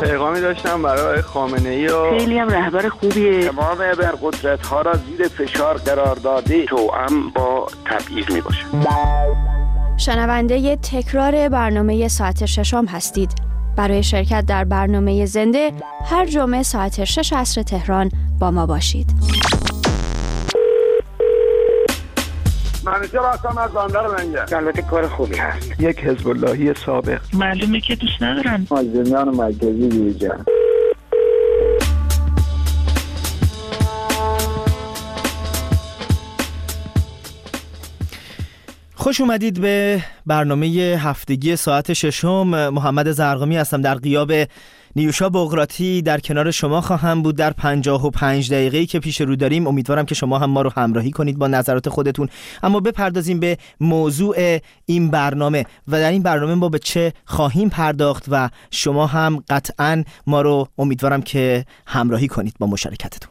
پیغامی داشتم برای خامنه‌ای و خیلی هم رهبر خوبیه. تمام ابرقدرت‌ها را زیر فشار قرار داده، توأم با تبعیض میباشه. شنونده تکرار برنامه ساعت ششم هستید. برای شرکت در برنامه زنده هر جمعه ساعت 6 عصر تهران با ما باشید. منیجر هستم از بندر منجر. البته کار خوبی هست. یک حزب اللهی سابق. معلومه که دوست ندارن. مازندران مرکزی بیرجان. خوش اومدید به برنامه هفتگی ساعت ششم. محمد زرقامی هستم. در غیاب نیوشا بغراتی در کنار شما خواهم بود در 55 دقیقه‌ای که پیش رو داریم. امیدوارم که شما هم ما رو همراهی کنید با نظرات خودتون. اما بپردازیم به موضوع این برنامه و در این برنامه ما به چه خواهیم پرداخت و شما هم قطعاً ما رو امیدوارم که همراهی کنید با مشارکتتون.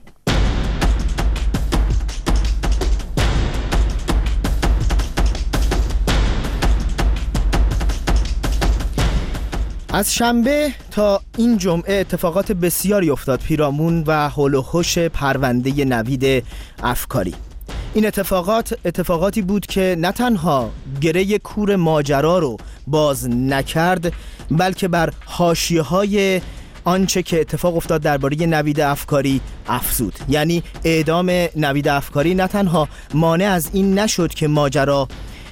از شنبه تا این جمعه اتفاقات بسیاری افتاد پیرامون و حول و حوش پرونده نوید افکاری. این اتفاقاتی بود که نه تنها گره کور ماجرا رو باز نکرد، بلکه بر حاشیه‌های آنچه که اتفاق افتاد درباره نوید افکاری افزود. یعنی اعدام نوید افکاری نه تنها مانع از این نشد که ماجرا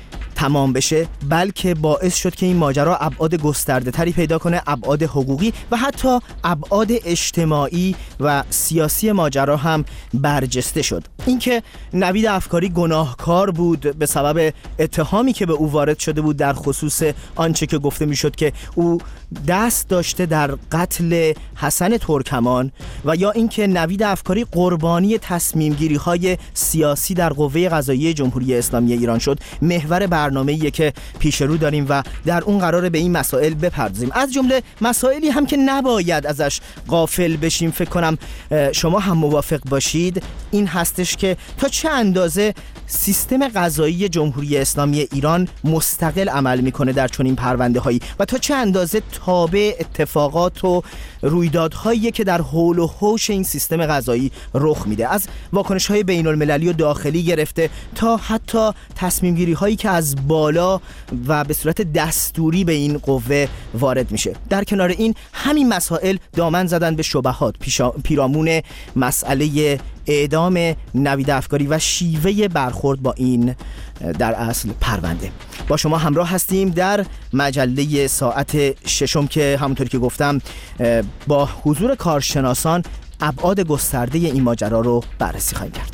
تمام بشه، بلکه باعث شد که این ماجرا ابعاد گسترده تری پیدا کنه، ابعاد حقوقی و حتی ابعاد اجتماعی و سیاسی ماجرا هم برجسته شد. اینکه نوید افکاری گناهکار بود به سبب اتهامی که به او وارد شده بود در خصوص آنچه که گفته میشد که او دست داشته در قتل حسن ترکمان، و یا اینکه نوید افکاری قربانی تصمیم گیری های سیاسی در قوه قضاییه جمهوری اسلامی ایران شد، محور برنامه‌ایه که پیش رو داریم و در اون قراره به این مسائل بپردازیم. از جمله مسائلی هم که نباید ازش غافل بشیم، فکر کنم شما هم موافق باشید، این هستش که تا چه اندازه سیستم قضایی جمهوری اسلامی ایران مستقل عمل میکنه در چنین پرونده‌هایی و تا چه اندازه تابع اتفاقات و رویدادهایی که در حول و حوش این سیستم قضایی رخ میده، از واکنش‌های بین‌المللی و داخلی گرفته تا حتی تصمیم گیری هایی که از بالا و به صورت دستوری به این قوه وارد میشه. در کنار این همین مسائل دامن زدن به شبهات پیرامون مسئله اعدام نوید افکاری و شیوه برخورد با این در اصل پرونده. با شما همراه هستیم در مجله ساعت ششم که همونطوری که گفتم با حضور کارشناسان ابعاد گسترده این ماجرا رو بررسی خواهیم کرد.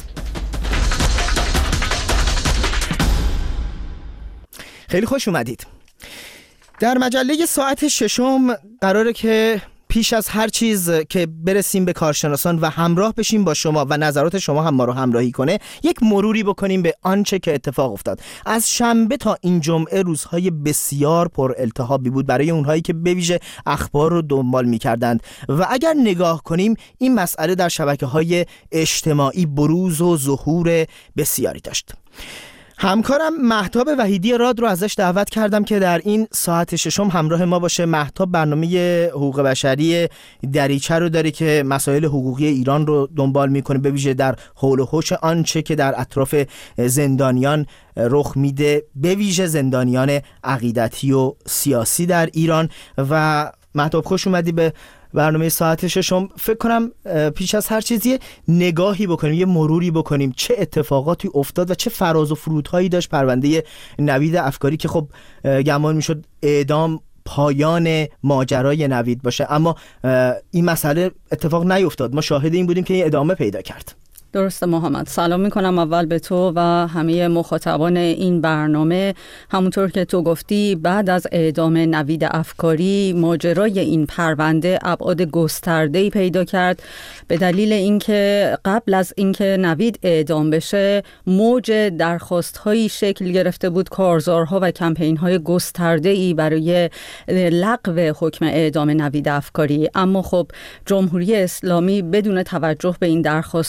خیلی خوش اومدید. در مجله ساعت ششم قراره که پیش از هر چیز که برسیم به کارشناسان و همراه بشیم با شما و نظرات شما هم ما رو همراهی کنه، یک مروری بکنیم به آنچه که اتفاق افتاد. از شنبه تا این جمعه روزهای بسیار پر التهابی بود برای اونهایی که به ویژه اخبار رو دنبال می‌کردند و اگر نگاه کنیم این مسئله در شبکه‌های اجتماعی بروز و ظهور بسیاری داشت. همکارم مهتاب وحیدی راد رو ازش دعوت کردم که در این ساعت ششم همراه ما باشه. مهتاب برنامه حقوق بشری دریچه رو داره که مسائل حقوقی ایران رو دنبال میکنه، به ویژه در حول و حوش آنچه که در اطراف زندانیان رخ میده، به ویژه زندانیان عقیدتی و سیاسی در ایران. و مهتاب خوش اومدی به برنامه ساعت ششم. فکر کنم پیش از هر چیزی نگاهی بکنیم، یه مروری بکنیم چه اتفاقاتی افتاد و چه فراز و فرودهایی داشت پرونده نوید افکاری که خب گمان میشد اعدام پایان ماجرای نوید باشه، اما این مسئله اتفاق نیفتاد. ما شاهد این بودیم که این ادامه پیدا کرد. درسته محمد. سلام میکنم اول به تو و همه مخاطبان این برنامه. همونطور که تو گفتی بعد از اعدام نوید افکاری ماجرای این پرونده ابعاد گسترده‌ای پیدا کرد، به دلیل اینکه قبل از اینکه نوید اعدام بشه موج درخواست‌هایی شکل گرفته بود، کارزارها و کمپین‌های گسترده‌ای برای لغو حکم اعدام نوید افکاری. اما خب جمهوری اسلامی بدون توجه به این درخواست‌ها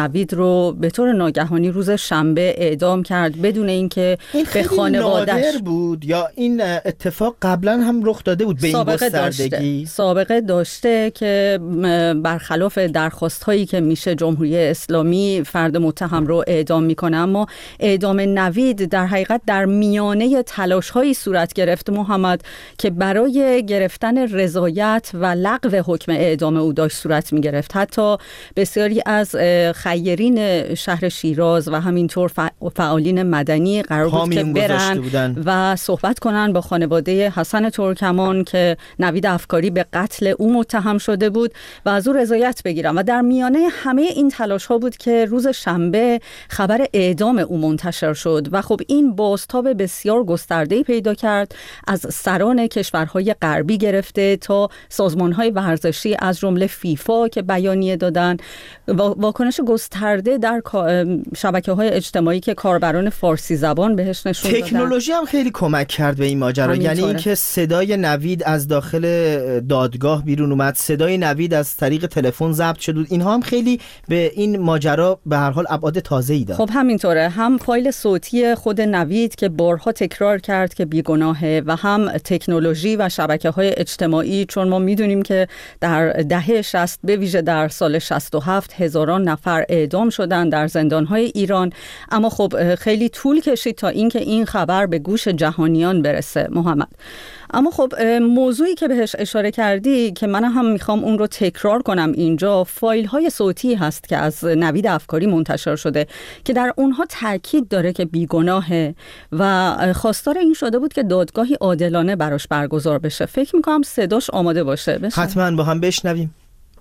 نوید رو به طور ناگهانی روز شنبه اعدام کرد بدون اینکه به خانواده‌اش نادر بود یا این اتفاق قبلا هم رخ داده بود به این گستردگی؟ سابقه داشته که برخلاف درخواست‌هایی که میشه جمهوری اسلامی فرد متهم رو اعدام میکنه، اما اعدام نوید در حقیقت در میانه تلاش‌هایی صورت گرفت محمد که برای گرفتن رضایت و لغو حکم اعدام او داشت صورت می‌گرفت. حتی بسیاری از خیرین شهر شیراز و همینطور فعالین مدنی قرار بود که برن و صحبت کنن با خانواده حسن ترکمان که نوید افکاری به قتل او متهم شده بود و از او رضایت بگیرن. و در میانه همه این تلاش‌ها بود که روز شنبه خبر اعدام او منتشر شد و خب این بازتاب بسیار گسترده‌ای پیدا کرد، از سران کشورهای غربی گرفته تا سازمان‌های ورزشی از جمله فیفا که بیانیه دادن، واکنش گسترده در شبکه‌های اجتماعی که کاربران فارسی زبان بهش نشون دادن. تکنولوژی هم خیلی کمک کرد به این ماجرا، یعنی اینکه صدای نوید از داخل دادگاه بیرون اومد، صدای نوید از طریق تلفن ضبط شد، اینها هم خیلی به این ماجرا به هر حال ابعاد تازه‌ای داد. خب همینطوره، هم فایل صوتی خود نوید که بارها تکرار کرد که بیگناهه و هم تکنولوژی و شبکه‌های اجتماعی، چون ما میدونیم که در دهه 60 به ویژه در سال 67 هزاران نفر اعدام شدن در زندان‌های ایران، اما خب خیلی طول کشید تا اینکه این خبر به گوش جهانیان برسه محمد. اما خب موضوعی که بهش اشاره کردی که من هم میخوام اون رو تکرار کنم اینجا، فایل های صوتی هست که از نوید افکاری منتشر شده که در اونها تاکید داره که بیگناهه و خواستار این شده بود که دادگاهی عادلانه براش برگزار بشه. فکر میکنم صداش آماده باشه. حتما با هم بشنویم.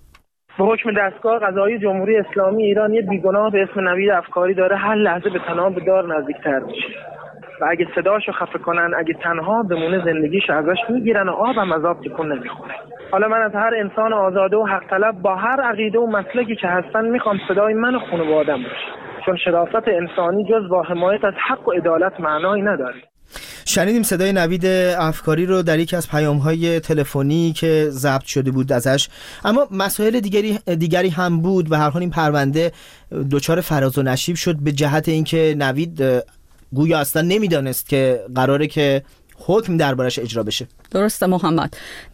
به حکم دستگاه قضایی جمهوری اسلامی ایران یه بیگناه به اسم نوید افکاری داره هر لحظه به تنها به دار نزدیک‌تر میشه و اگه صداشو خفه کنن، اگه تنها بمونه، زندگیش ازش میگیرن و آبم از آب تکون نمیخوره. حالا من از هر انسان آزاده و حق طلب با هر عقیده و مسلکی که هستن میخوام صدای من و خانواده‌ام باشه، چون شرافت انسانی جز با حمایت از حق و عدالت معنایی نداره. شنیدیم صدای نوید افکاری رو در یکی از پیام‌های تلفنی که ضبط شده بود ازش، اما مسائل دیگری هم بود. به هر حال این پرونده دچار فراز و نشیب شد به جهت اینکه نوید گویا اصلا نمیدانست که قراره که حکم دربارش اجرا بشه. درسته محمد.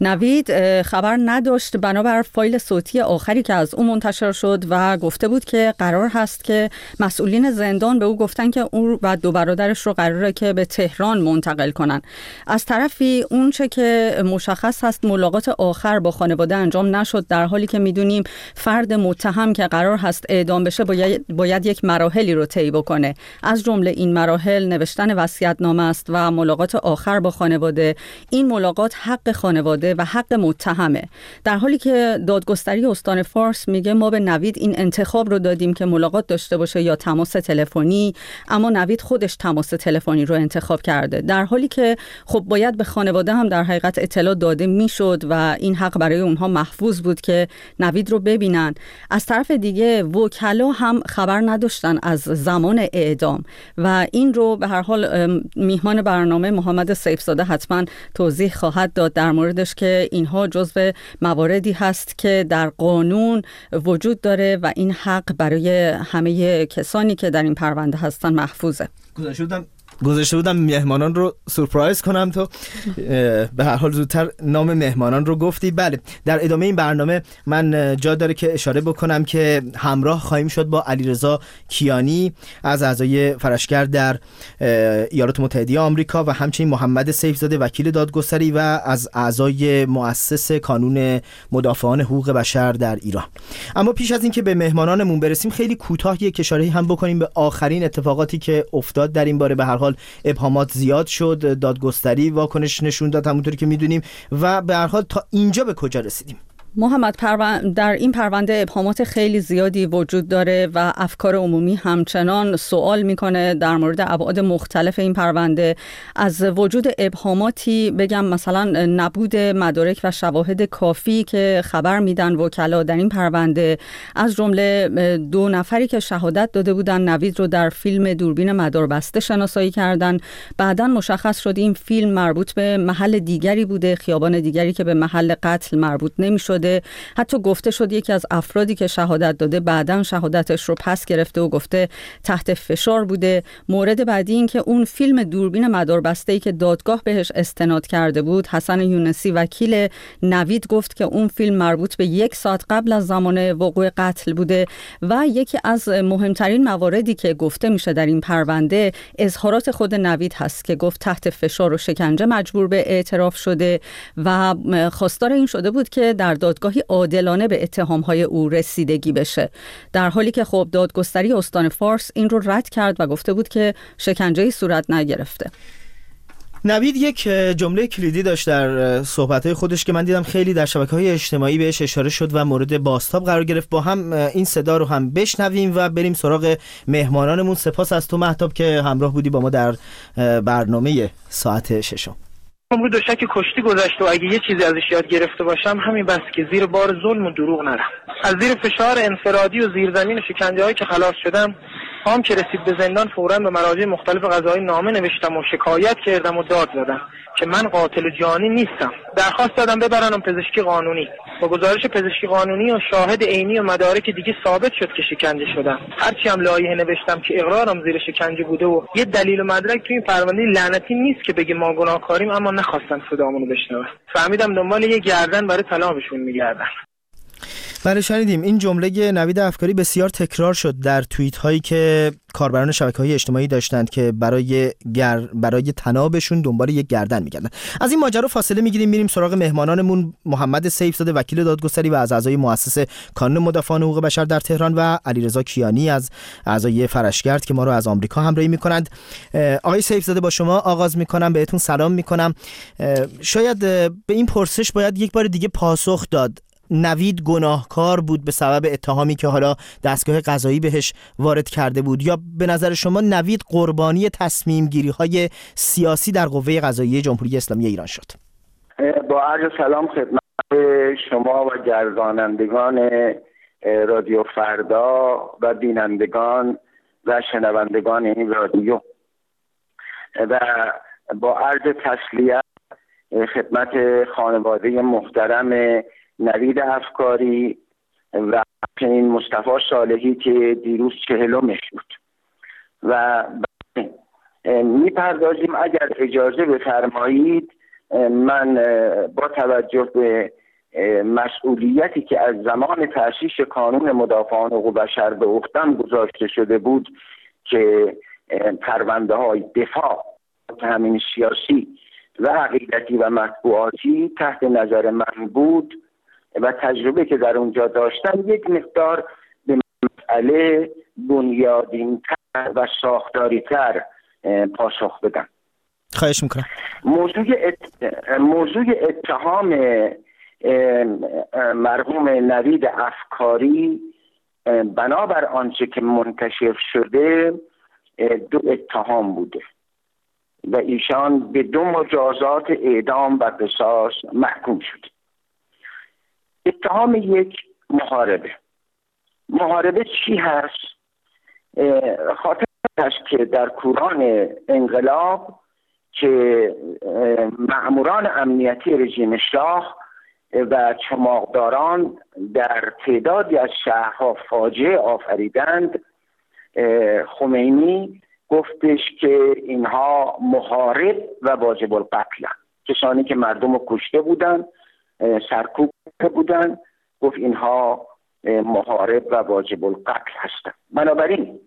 نوید خبر نداشت بنابر فایل صوتی آخری که از اون منتشر شد و گفته بود که قرار هست که مسئولین زندان به او گفتن که او و دو برادرش رو قراره که به تهران منتقل کنن. از طرفی اون چه که مشخص هست ملاقات آخر با خانواده انجام نشد، در حالی که میدونیم فرد متهم که قرار هست اعدام بشه باید یک مراحلی رو طی بکنه. از جمله این مراحل نوشتن وصیت‌نامه است و ملاقات آخر با خانواده. این ملاقات حق خانواده و حق متهمه، در حالی که دادگستری استان فارس میگه ما به نوید این انتخاب رو دادیم که ملاقات داشته باشه یا تماس تلفنی، اما نوید خودش تماس تلفنی رو انتخاب کرده، در حالی که خب باید به خانواده هم در حقیقت اطلاع داده میشد و این حق برای اونها محفوظ بود که نوید رو ببینن. از طرف دیگه وکلا هم خبر نداشتن از زمان اعدام و این رو به هر حال میهمان برنامه محمد سیفزاده حتما توضیح خواهد داد در موردش که اینها جزو مواردی هست که در قانون وجود داره و این حق برای همه کسانی که در این پرونده هستن محفوظه. گذاشته بودم مهمانان رو سورپرایز کنم، تو به هر حال زودتر نام مهمانان رو گفتی. بله، در ادامه این برنامه من جا داره که اشاره بکنم که همراه خواهیم شد با علیرضا کیانی از اعضای فرشگر در ایالات متحده آمریکا و همچنین محمد سیفزاده وکیل دادگستری و از اعضای مؤسس کانون مدافعان حقوق بشر در ایران. اما پیش از این که به مهمانانمون برسیم خیلی کوتاه یک اشاره هم بکنیم به آخرین اتفاقاتی که افتاد در این باره. به هر حال ابهامات زیاد شد، دادگستری واکنش نشون داد همونطوری که میدونیم و به هر حال تا اینجا به کجا رسیدیم؟ محمد، در این پرونده ابهامات خیلی زیادی وجود داره و افکار عمومی همچنان سوال میکنه در مورد ابعاد مختلف این پرونده. از وجود ابهاماتی بگم مثلا نبود مدارک و شواهد کافی که خبر میدن وکلا در این پرونده، از جمله 2 نفری که شهادت داده بودن نوید رو در فیلم دوربین مداربسته شناسایی کردن. بعداً مشخص شد این فیلم مربوط به محل دیگری بوده، خیابان دیگری که به محل قتل مربوط نمیشد. شده. حتی گفته شد یکی از افرادی که شهادت داده بعداً شهادتش رو پس گرفته و گفته تحت فشار بوده. مورد بعدی این که اون فیلم دوربین مداربسته‌ای که دادگاه بهش استناد کرده بود، حسن یونسی وکیل نوید گفت که اون فیلم مربوط به 1 ساعت قبل از زمان وقوع قتل بوده. و یکی از مهمترین مواردی که گفته میشه در این پرونده اظهارات خود نوید هست که گفت تحت فشار و شکنجه مجبور به اعتراف شده و خواستار این شده بود که در دادگاهی عادلانه به اتهامهای او رسیدگی بشه، در حالی که خب دادگستری استان فارس این رو رد کرد و گفته بود که شکنجه‌ای صورت نگرفته. نوید یک جمله کلیدی داشت در صحبت‌های خودش که من دیدم خیلی در شبکه‌های اجتماعی بهش اشاره شد و مورد بازتاب قرار گرفت. با هم این صدا رو هم بشنویم و بریم سراغ مهمانانمون. سپاس از تو مهتاب که همراه بودی با ما در برنامه ساعت 6. عمر دوشک کشتی گذشت و اگه یه چیزی ازش یاد گرفته باشم همین بس که زیر بار ظلم و دروغ نرم. از زیر فشار انفرادی و زیرزمین و شکنجه‌هایی که خلاص شدم، هم که رسید به زندان فوراً به مراجع مختلف قضایی نامه نوشتم و شکایت کردم و داد زدم که من قاتل جانی نیستم. درخواست دادم ببرنم پزشکی قانونی. با گزارش پزشکی قانونی و شاهد عینی و مدارک دیگه ثابت شد که شکنجه شدم. هرچی هم لایحه نوشتم که اقرارم زیر شکنجه بوده و یه دلیل و مدرک تو این پرونده لعنتی نیست که بگه ما گناهکاریم، اما نخواستن صدامونو بشنون. فهمیدم دنبال یه گردن برای طلاقشون میگردن. بله شنیدیم. این جمله نوید افکاری بسیار تکرار شد در توییت هایی که کاربران شبکه‌های اجتماعی داشتند که برای طنابشون دنبال یک گردن می‌گردن. از این ماجرا فاصله می‌گیریم، میریم سراغ مهمانانمون. محمد سیف‌زاده وکیل دادگستری و از اعضای مؤسسه کانون مدافعان حقوق بشر در تهران و علیرضا کیانی از اعضای فرشگرد که ما رو از آمریکا همراهی می‌کنند. آقای سیف‌زاده با شما آغاز می‌کنم، بهتون سلام می‌کنم. شاید به این پرسش باید یک بار دیگه پاسخ داد. نوید گناهکار بود به سبب اتهامی که حالا دستگاه قضایی بهش وارد کرده بود، یا به نظر شما نوید قربانی تصمیم گیری های سیاسی در قوه قضاییه جمهوری اسلامی ایران شد؟ با عرض سلام خدمت شما و گردانندگان رادیو فردا و بینندگان و شنوندگان این رادیو، و با عرض تسلیت خدمت خانواده محترم نوید افکاری و همچنین مصطفی صالحی که دیروز 40مش بود. و میپردازیم اگر اجازه بفرمایید. من با توجه به مسئولیتی که از زمان تأسیس کانون مدافعان حقوق بشر به عهده‌ام گذاشته شده بود که پرونده های دفاع همین سیاسی و عقیدتی و مطبوعاتی تحت نظر من بود و تجربه که در اونجا داشتم یک مقدار به مسئله بنیادین‌تر و ساختاری‌تر پاسخ بدم. خواهش میکنم. موضوع اتهام مرحوم نوید افکاری بنابر آنچه که منتشر شده 2 اتهام بوده و ایشان به 2 مجازات اعدام و قصاص محکوم شد. اتهام 1 محاربه چی هست؟ خاطر هست که در کوران انقلاب که مأموران امنیتی رژیم شاه و چماقداران در تعدادی از شهرها فاجعه آفریدند، خمینی گفتش که اینها محارب و واجب القتل، کسانی که مردم رو کشته بودن، سرکوب بودن، گفت اینها محارب و واجب القتل هستند. بنابراین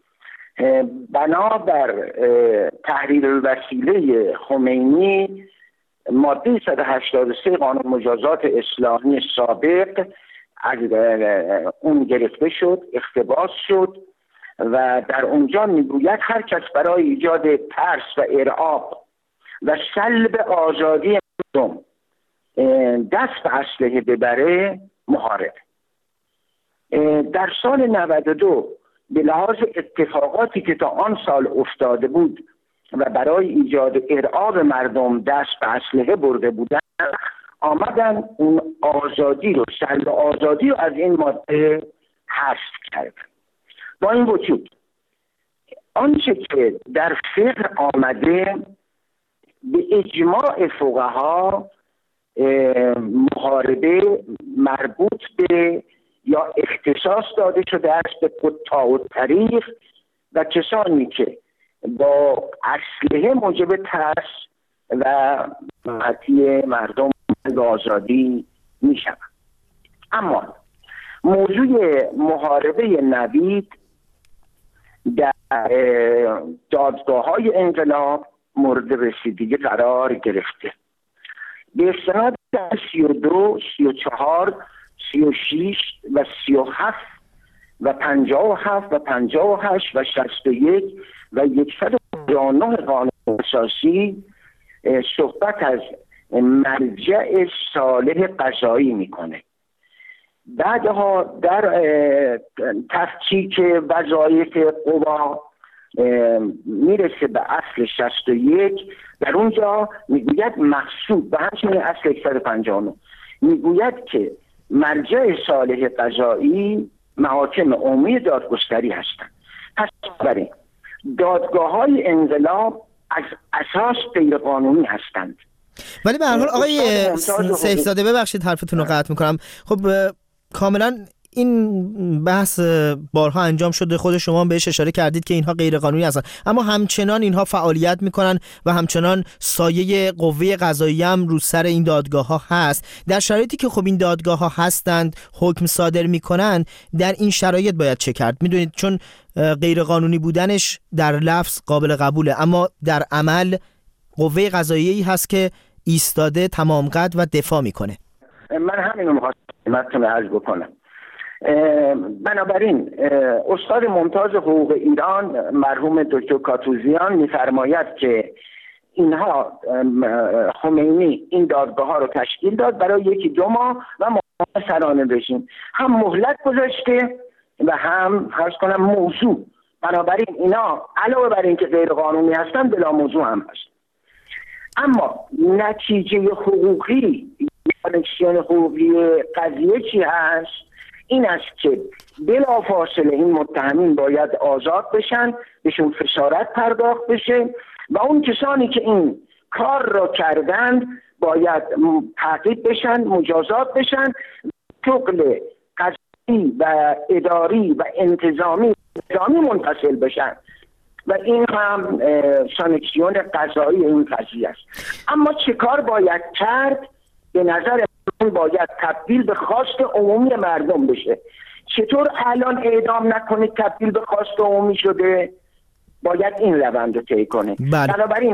بنابر تحریر الوسیله خمینی ماده 183 قانون مجازات اسلامی سابق از اون گرفته شد، اقتباس شد و در اونجا میگوید هر کس برای ایجاد ترس و ارعاب و سلب آزادی مردم دست به اسلحه ببره محارب. در سال 92 به لحاظ اتفاقاتی که تا آن سال افتاده بود و برای ایجاد ارعاب مردم دست به اسلحه برده بودن، آمدن اون آزادی رو، سلب آزادی رو از این ماده حذف کردن. با این وجود آنچه که در فقه آمده به اجماع فقها محاربه مربوط به یا اختصاص داده شده است به قطاع الطریق و کسانی که با اسلحه موجب ترس و ناراحتی مردم و آزادی می شود. اما موضوع محاربه نوید در دادگاه‌های انقلاب مورد رسیدگی قرار گرفته. به استناد 32، 34، 36 و 37 و 57 و 58 و 61 و 159 قانون اساسی صحبت از مرجع صالح قضایی میکنه. بعدها در تفکیک وظایف قوا میرسه به اصل 61. در اونجا میگوید مقصود و همچنین اصل 159 میگوید که مرجع صالح قضایی محاکم عمومی دادگستری هستند. پس برای دادگاه‌های انقلاب از اساس غیر قانونی هستند. ولی به هر حال آقای سیفزاده، ببخشید حرفتون رو قطع میکنم، خب کاملا این بحث بارها انجام شده، خود شما بهش اشاره کردید که اینها غیر قانونی هستند، اما همچنان اینها فعالیت میکنن و همچنان سایه قوه قضاییه هم رو سر این دادگاه ها هست. در شرایطی که خب این دادگاه ها هستند، حکم صادر میکنن، در این شرایط باید چه کرد؟ میدونید چون غیر قانونی بودنش در لفظ قابل قبوله، اما در عمل قوه قضاییه‌ای هست که ایستاده تمام قد و دفاع میکنه. من همینو می‌خواستم عرض بکنم. بنابراین استاد ممتاز حقوق ایران مرحوم دکتر کاتوزیان می‌فرماید که اینها خمینی این دادگاه ها رو تشکیل داد برای 1-2 ماه و سرانه رژیم هم مهلت گذاشته و هم عرض کنم موضوع. بنابراین اینا علاوه بر اینکه غیر قانونی هستن بلا موضوع هم هست. اما نتیجه حقوقی سانکسیون حقوقی قضیه چی هست؟ این است که بلافاصله این متهمین باید آزاد بشن، بهشون خسارت پرداخت بشه و اون کسانی که این کار را کردند باید تعقیب بشن، مجازات بشن، شغل قضایی و اداری و انتظامی منفصل بشن و این هم سانکسیون قضایی این قضیه است. اما چه کار باید کرد؟ به نظر من باید تبدیل به خواست عمومی مردم بشه. چطور الان اعدام نکنید تبدیل به خواست عمومی شده؟ باید این روند رو طی کنه. بنابراین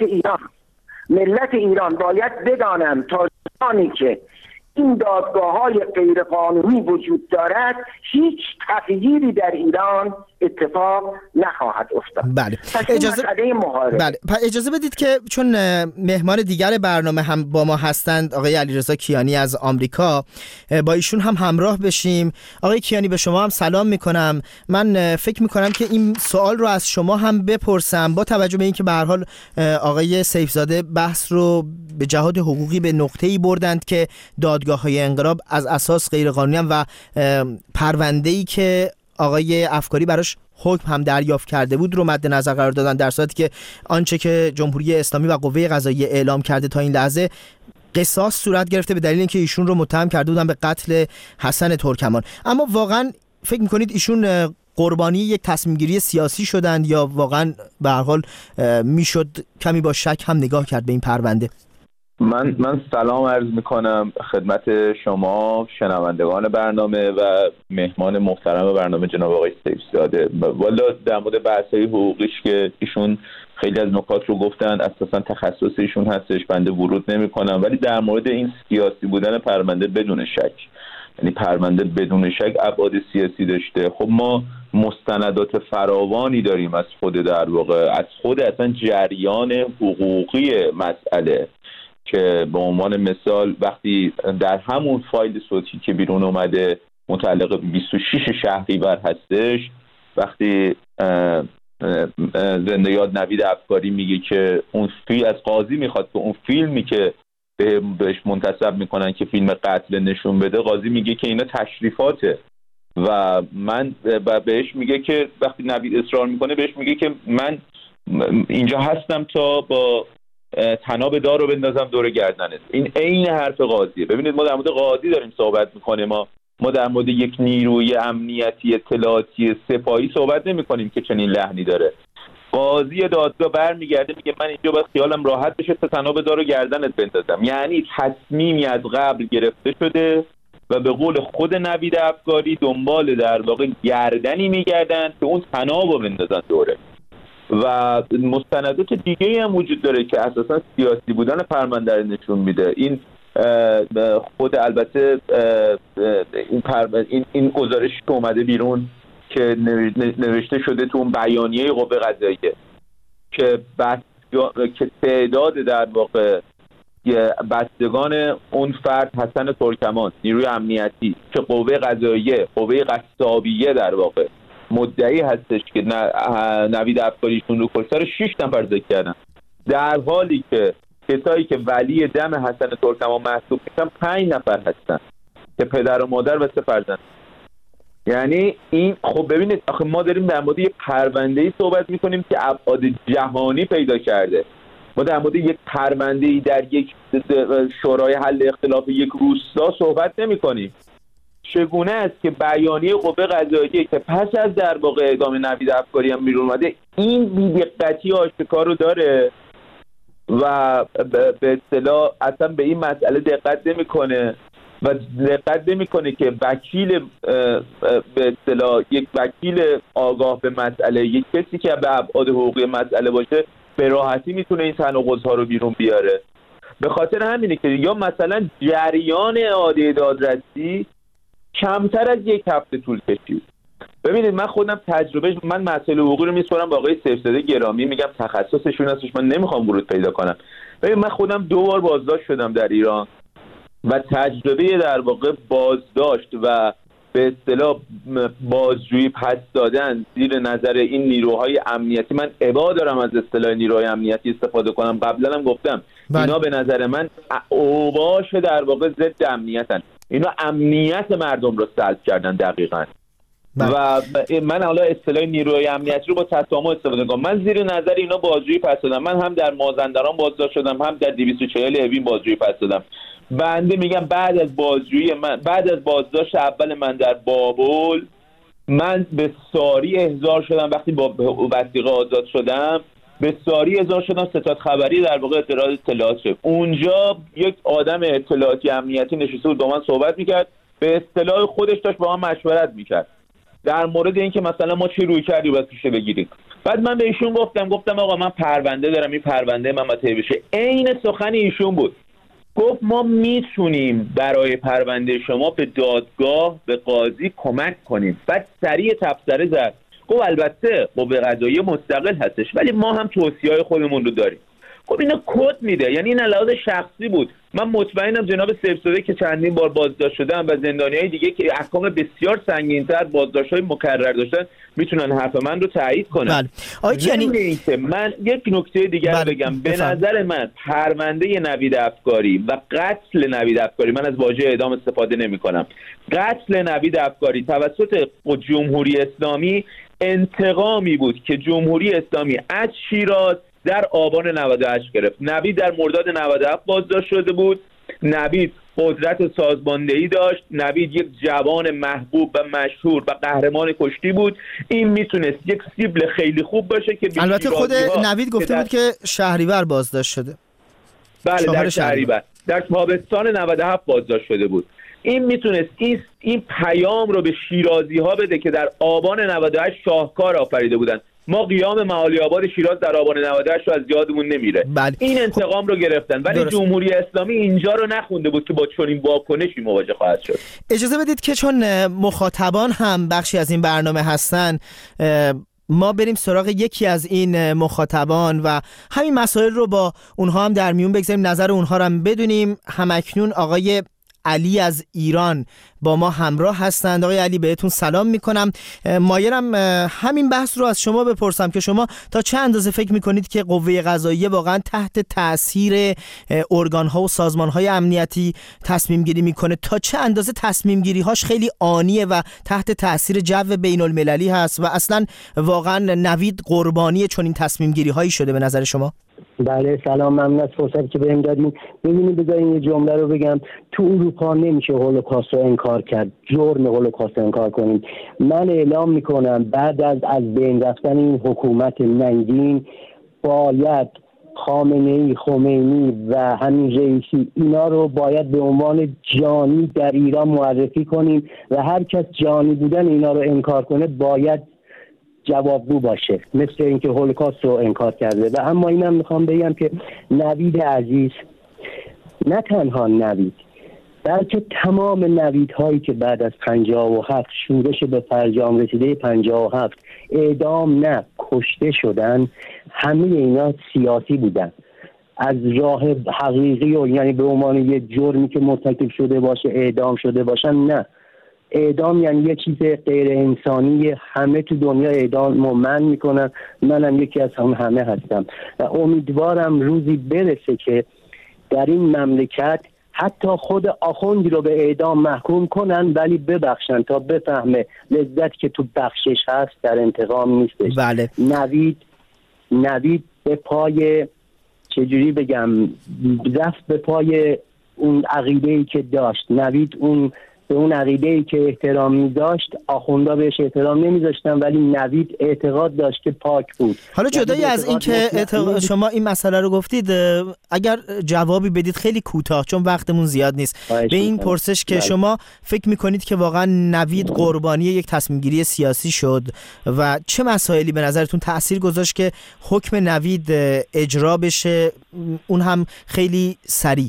ملت ایران باید بدانم تا زمانی که این دادگاه‌های غیر قانونی وجود دارد هیچ تغییری در ایران اتفاق نخواهد افتاد. بله. اجازه بدید که چون مهمان دیگر برنامه هم با ما هستند آقای علیرضا کیانی از آمریکا، با ایشون هم همراه بشیم. آقای کیانی به شما هم سلام میکنم. من فکر میکنم که این سوال رو از شما هم بپرسم با توجه به اینکه به هر حال آقای سیفزاده بحث رو به جهاد حقوقی به نقطه‌ای بردند که دادگاه‌های انقلاب از اساس غیر قانونی و پرونده‌ای که آقای افکاری براش حکم هم دریافت کرده بود رو مد نظر قرار دادن، در صورتی که آنچه که جمهوری اسلامی و قوه قضاییه اعلام کرده تا این لحظه قصاص صورت گرفته به دلیل اینکه ایشون رو متهم کرده بودن به قتل حسن ترکمان. اما واقعا فکر می‌کنید ایشون قربانی یک تصمیم گیری سیاسی شدند یا واقعا به هر حال میشد کمی با شک هم نگاه کرد به این پرونده؟ من سلام عرض میکنم خدمت شما شنوندگان برنامه و مهمان محترم برنامه جناب آقای سیفزاده. والا در مورد بحث‌های حقوقیش که ایشون خیلی از نکات رو گفتن، اساسا تخصص ایشون هستش، بنده ورود نمی‌کنم، ولی در مورد این سیاسی بودن پرونده بدون شک، یعنی پرونده بدون شک ابعاد سیاسی داشته. خب ما مستندات فراوانی داریم از خود در واقع از خود اصلا جریان حقوقی مسئله که به عنوان مثال وقتی در همون فایل صوتی که بیرون اومده متعلق به 26 شهریور هستش، وقتی زنده یاد نوید افکاری میگه که اون از قاضی میخواد که اون فیلمی که بهش منتسب میکنن که فیلم قتل نشون بده، قاضی میگه که اینا تشریفاته و من بهش میگه که وقتی نوید اصرار میکنه بهش میگه که من اینجا هستم تا با طناب دار رو بندازم دور گردنت. این عین حرف قاضیه. ببینید ما در مورد قاضی داریم صحبت میکنیم، ما در مورد یک نیروی امنیتی اطلاعاتی سپاهی صحبت نمیکنیم که چنین لحنی داره. قاضی دادگاه برمیگرده میگه من اینجا باید خیالم راحت بشه تا طناب دار رو گردنت بندازم. یعنی تصمیمی از قبل گرفته شده و به قول خود نوید افکاری دنبال در واقع گردنی میگردن که اون طناب رو بندازن دوره. و مستندات دیگه هم وجود داره که اساسا سیاسی بودن پرونده نشون میده. این خود البته این گزارشی که اومده بیرون که نوشته شده تو اون بیانیه قوه قضاییه که تعداد در واقع بستگان اون فرد حسن ترکمان نیروی امنیتی که قوه قضاییه قوه قصابیه در واقع مدعی هستش که نوید افکاریشون رو کشته رو 6 نفر ذکر کردن، در حالی که کسایی که ولی دم حسن ترکمان محسوب میشن 5 نفر هستن که پدر و مادر و 3 فرزند. یعنی این خب ببینید آخه ما داریم در مورد یک پرونده‌ای صحبت میکنیم که ابعاد جهانی پیدا کرده. ما در مورد یک پرونده‌ای در یک شورای حل اختلاف یک روستا صحبت نمی‌کنیم. چگونه است که بیانیه قوه قضاییه که پس از در واقع اعدام نوید افکاری هم بیرون اومده این بی‌دقتی آشکار رو داره و به اصطلاح اصلا به این مسئله دقت نمی‌کنه و دقت نمی‌کنه که وکیل به اصطلاح یک وکیل آگاه به مسئله، یک کسی که به ابعاد حقوقی مسئله باشه به راحتی میتونه این تناقض‌ها رو بیرون بیاره. به خاطر همینه که یا مثلا جریان اعاده دادرسی کمتر از 1 هفته طول کشید. ببینید من خودم من مسئله حقوقی رو میسپارم با آقای سیف‌زاده گرامی، میگم تخصصشون هستش، من نمیخوام ورود پیدا کنم. ببین من خودم 2 بار بازداشت شدم در ایران و تجربه در واقع بازداشت و به اصطلاح بازجویی پس دادن زیر نظر این نیروهای امنیتی، من ابا دارم از اصطلاح نیروهای امنیتی استفاده کنم، قبلا هم گفتم اینا به نظر من اوباش در واقع ضد امنیتن، اینا امنیت مردم رو سلب کردن دقیقاً. و من حالا اصطلاح نیروهای امنیتی رو با تسامح استفاده کنم. من زیر نظر اینا بازجویی پس دادم. من هم در مازندران بازداشت شدم، هم در 240 اوین بازجویی پس دادم. بنده میگم بعد از بازداشت اول من در بابل من به ساری احضار شدم. وقتی با وثیقه آزاد شدم به ساری احضار شدم، ستاد خبری در واقع اطلاعات شد. اونجا یک آدم اطلاعاتی امنیتی نشسته بود با من صحبت میکرد، به اصطلاح خودش داشت با من مشورت میکرد در مورد اینکه مثلا ما چه روی کردی باید پیش بگیریم. بعد من به ایشون گفتم آقا من پرونده دارم، این پرونده من باید بشه. عین سخن ایشون بود. گفت ما میتونیم برای پرونده شما به دادگاه به قاضی کمک کنیم. بعد سریع تبصره زد. گفت البته قوه قضاییه مستقل هستش ولی ما هم توصیه‌های خودمون رو داریم. خب اینو کد میده، یعنی این لحاظ شخصی بود. من مطمئنم جناب سیف‌زاده که چندین بار بازداشت شدن و زندانیای دیگه که احکام بسیار سنگین‌تر بازداشت‌های مکرر داشتن میتونن حرف من رو تایید کنن. یعنی من یک نکته دیگر بگم. به نظر من پرونده نوید افکاری و قتل نوید افکاری، من از واژه اعدام استفاده نمی‌کنم، قتل نوید افکاری توسط جمهوری اسلامی انتقامی بود که جمهوری اسلامی از شیراز در آبان 98 گرفت. نوید در مرداد 97 بازداشت شده بود. نوید قدرت سازماندهی داشت. نوید یک جوان محبوب و مشهور و قهرمان کشتی بود. این میتونست یک سیبل خیلی خوب باشه که البته خود نوید گفته بود که شهریور بازداشت شده. بله در شهریور در تابستان 97 بازداشت شده بود. این میتونست این پیام رو به شیرازی ها بده که در آبان 98 شاهکار آفریده بودن. ما قیام معالی آباد شیراز در آبان 98 رو از یادمون نمیره. این انتقام رو گرفتن ولی جمهوری اسلامی اینجا رو نخونده بود که با چنین واکنشی مواجه خواهد شد. اجازه بدید که چون مخاطبان هم بخشی از این برنامه هستن ما بریم سراغ یکی از این مخاطبان و همین مسائل رو با اونها هم در میون بگذاریم، نظر اونها رو هم بدونیم. همکنون آقای علی از ایران با ما همراه هستند. آقای علی بهتون سلام میکنم. مایلم همین بحث رو از شما بپرسم که شما تا چه اندازه فکر میکنید که قوه قضاییه واقعا تحت تأثیر ارگان‌ها و سازمان‌های امنیتی تصمیم گیری میکنه، تا چه اندازه تصمیم گیری هاش خیلی آنیه و تحت تأثیر جو بین المللی هست و اصلا واقعا نوید قربانی چنین تصمیم گیری هایی شده به نظر شما؟ بله سلام، ممنون از فرصتی که بهم دادین. ببینید بذارین یه جمله رو بگم. تو اروپا نمیشه هولوکاست رو انکار کرد، جرم هولوکاست رو انکار کنیم. من اعلام میکنم بعد از بین رفتن این حکومت ننگین باید خامنه‌ای، خمینی و همین رئیسی اینا رو باید به عنوان جانی در ایران معرفی کنیم و هر کس جانی بودن اینا رو انکار کنه باید جوابگو باشه، مثل اینکه هولوکاست رو انکار کرده. و اما اینم میخوام بگم که نوید عزیز، نه تنها نوید بلکه تمام نویدهایی که بعد از 57 شورش به فرجام رسیده 57 اعدام نه کشته شدن، همه اینا سیاسی بودن. از راه حقیقی و یعنی به عنوان یه جرمی که مرتکب شده باشه اعدام شده باشن، نه. اعدام یعنی یه چیز غیر انسانی، همه تو دنیا اعدام رو منع میکنن، منم یکی از همه هستم و امیدوارم روزی برسه که در این مملکت حتی خود آخوندی رو به اعدام محکوم کنن ولی ببخشن تا بفهمه لذت که تو بخشش هست در انتقام نیستش. بله. نوید به پای چجوری بگم رفت به پای اون عقیده‌ای که داشت. نوید به اون عقیده‌ای که احترام می‌داشت آخوندا بهش احترام نمی‌ذاشتن، ولی نوید اعتقاد داشت که پاک بود. حالا جدای از این که شما این مسئله رو گفتید، اگر جوابی بدید خیلی کوتاه چون وقتمون زیاد نیست به این پرسش که شما فکر می‌کنید که واقعا نوید قربانی یک تصمیم گیری سیاسی شد و چه مسائلی به نظرتون تأثیر گذاشت که حکم نوید اجرا بشه، اون هم خیلی سریع؟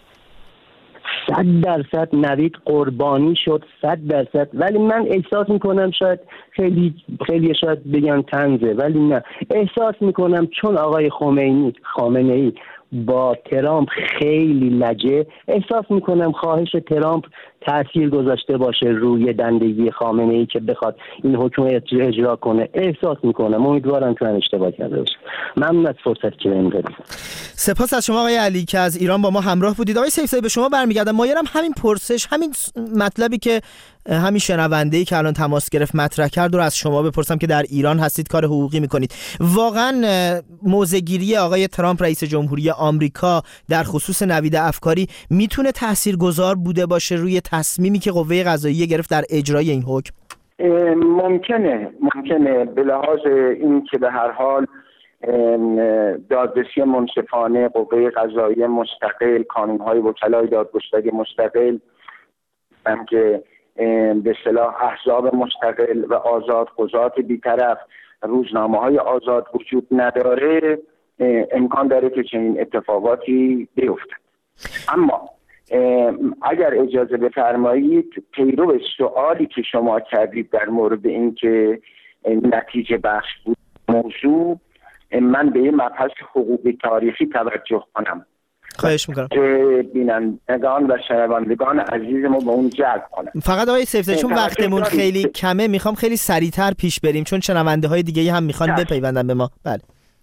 100% نوید قربانی شد، 100%. ولی من احساس میکنم شاید خیلی شاید بگن طنزه، ولی نه، احساس میکنم چون آقای خامنه‌ای با ترامپ خیلی لجه، احساس میکنم خواهش ترامپ تأثیر گذاشته باشه روی دندگی خامنه‌ای که بخواد این حکم اجرا کنه. احساس میکنم، امیدوارم که من اشتباه کرده باشم. ممنون از فرصت که بهم دادید. سپاس از شما آقای علی که از ایران با ما همراه بودید. آقای سیفزاده به شما برمیگردم. مایلم همین پرسش، همین مطلبی که همین شنونده‌ای که الان تماس گرفت مطرح کرد رو از شما بپرسم که در ایران هستید، کار حقوقی میکنید. واقعا موضع‌گیری آقای ترامپ رئیس جمهوری آمریکا در خصوص نوید افکاری میتونه تاثیرگذار بوده باشه روی تصمیمی که قوه قضاییه گرفت در اجرای این حکم؟ ممکنه به لحاظ این که به هر حال دادرسی منصفانه، قوه قضاییه مستقل، کانون‌های وکلای دادگستری مستقل، هم که به اصطلاح احزاب مستقل و آزاد قضات بی‌طرف، روزنامه‌های آزاد وجود نداره، امکان داره که چنین اتفاقاتی بیفتد. اما اگر اجازه بفرمایید پیرو سوالی که شما کردید در مورد این که نتیجه بخش بود موضوع، من به این مبحث حقوقی تاریخی توجه کنم. خواهش میکنم که بینندگان و شنوندگان عزیزمو به اون جلب کنم. فقط آقای سیفزاده چون وقتمون خیلی کمه میخوام خیلی سریعتر پیش بریم چون شنونده های دیگه هم میخوان بپیوندن به ما. بله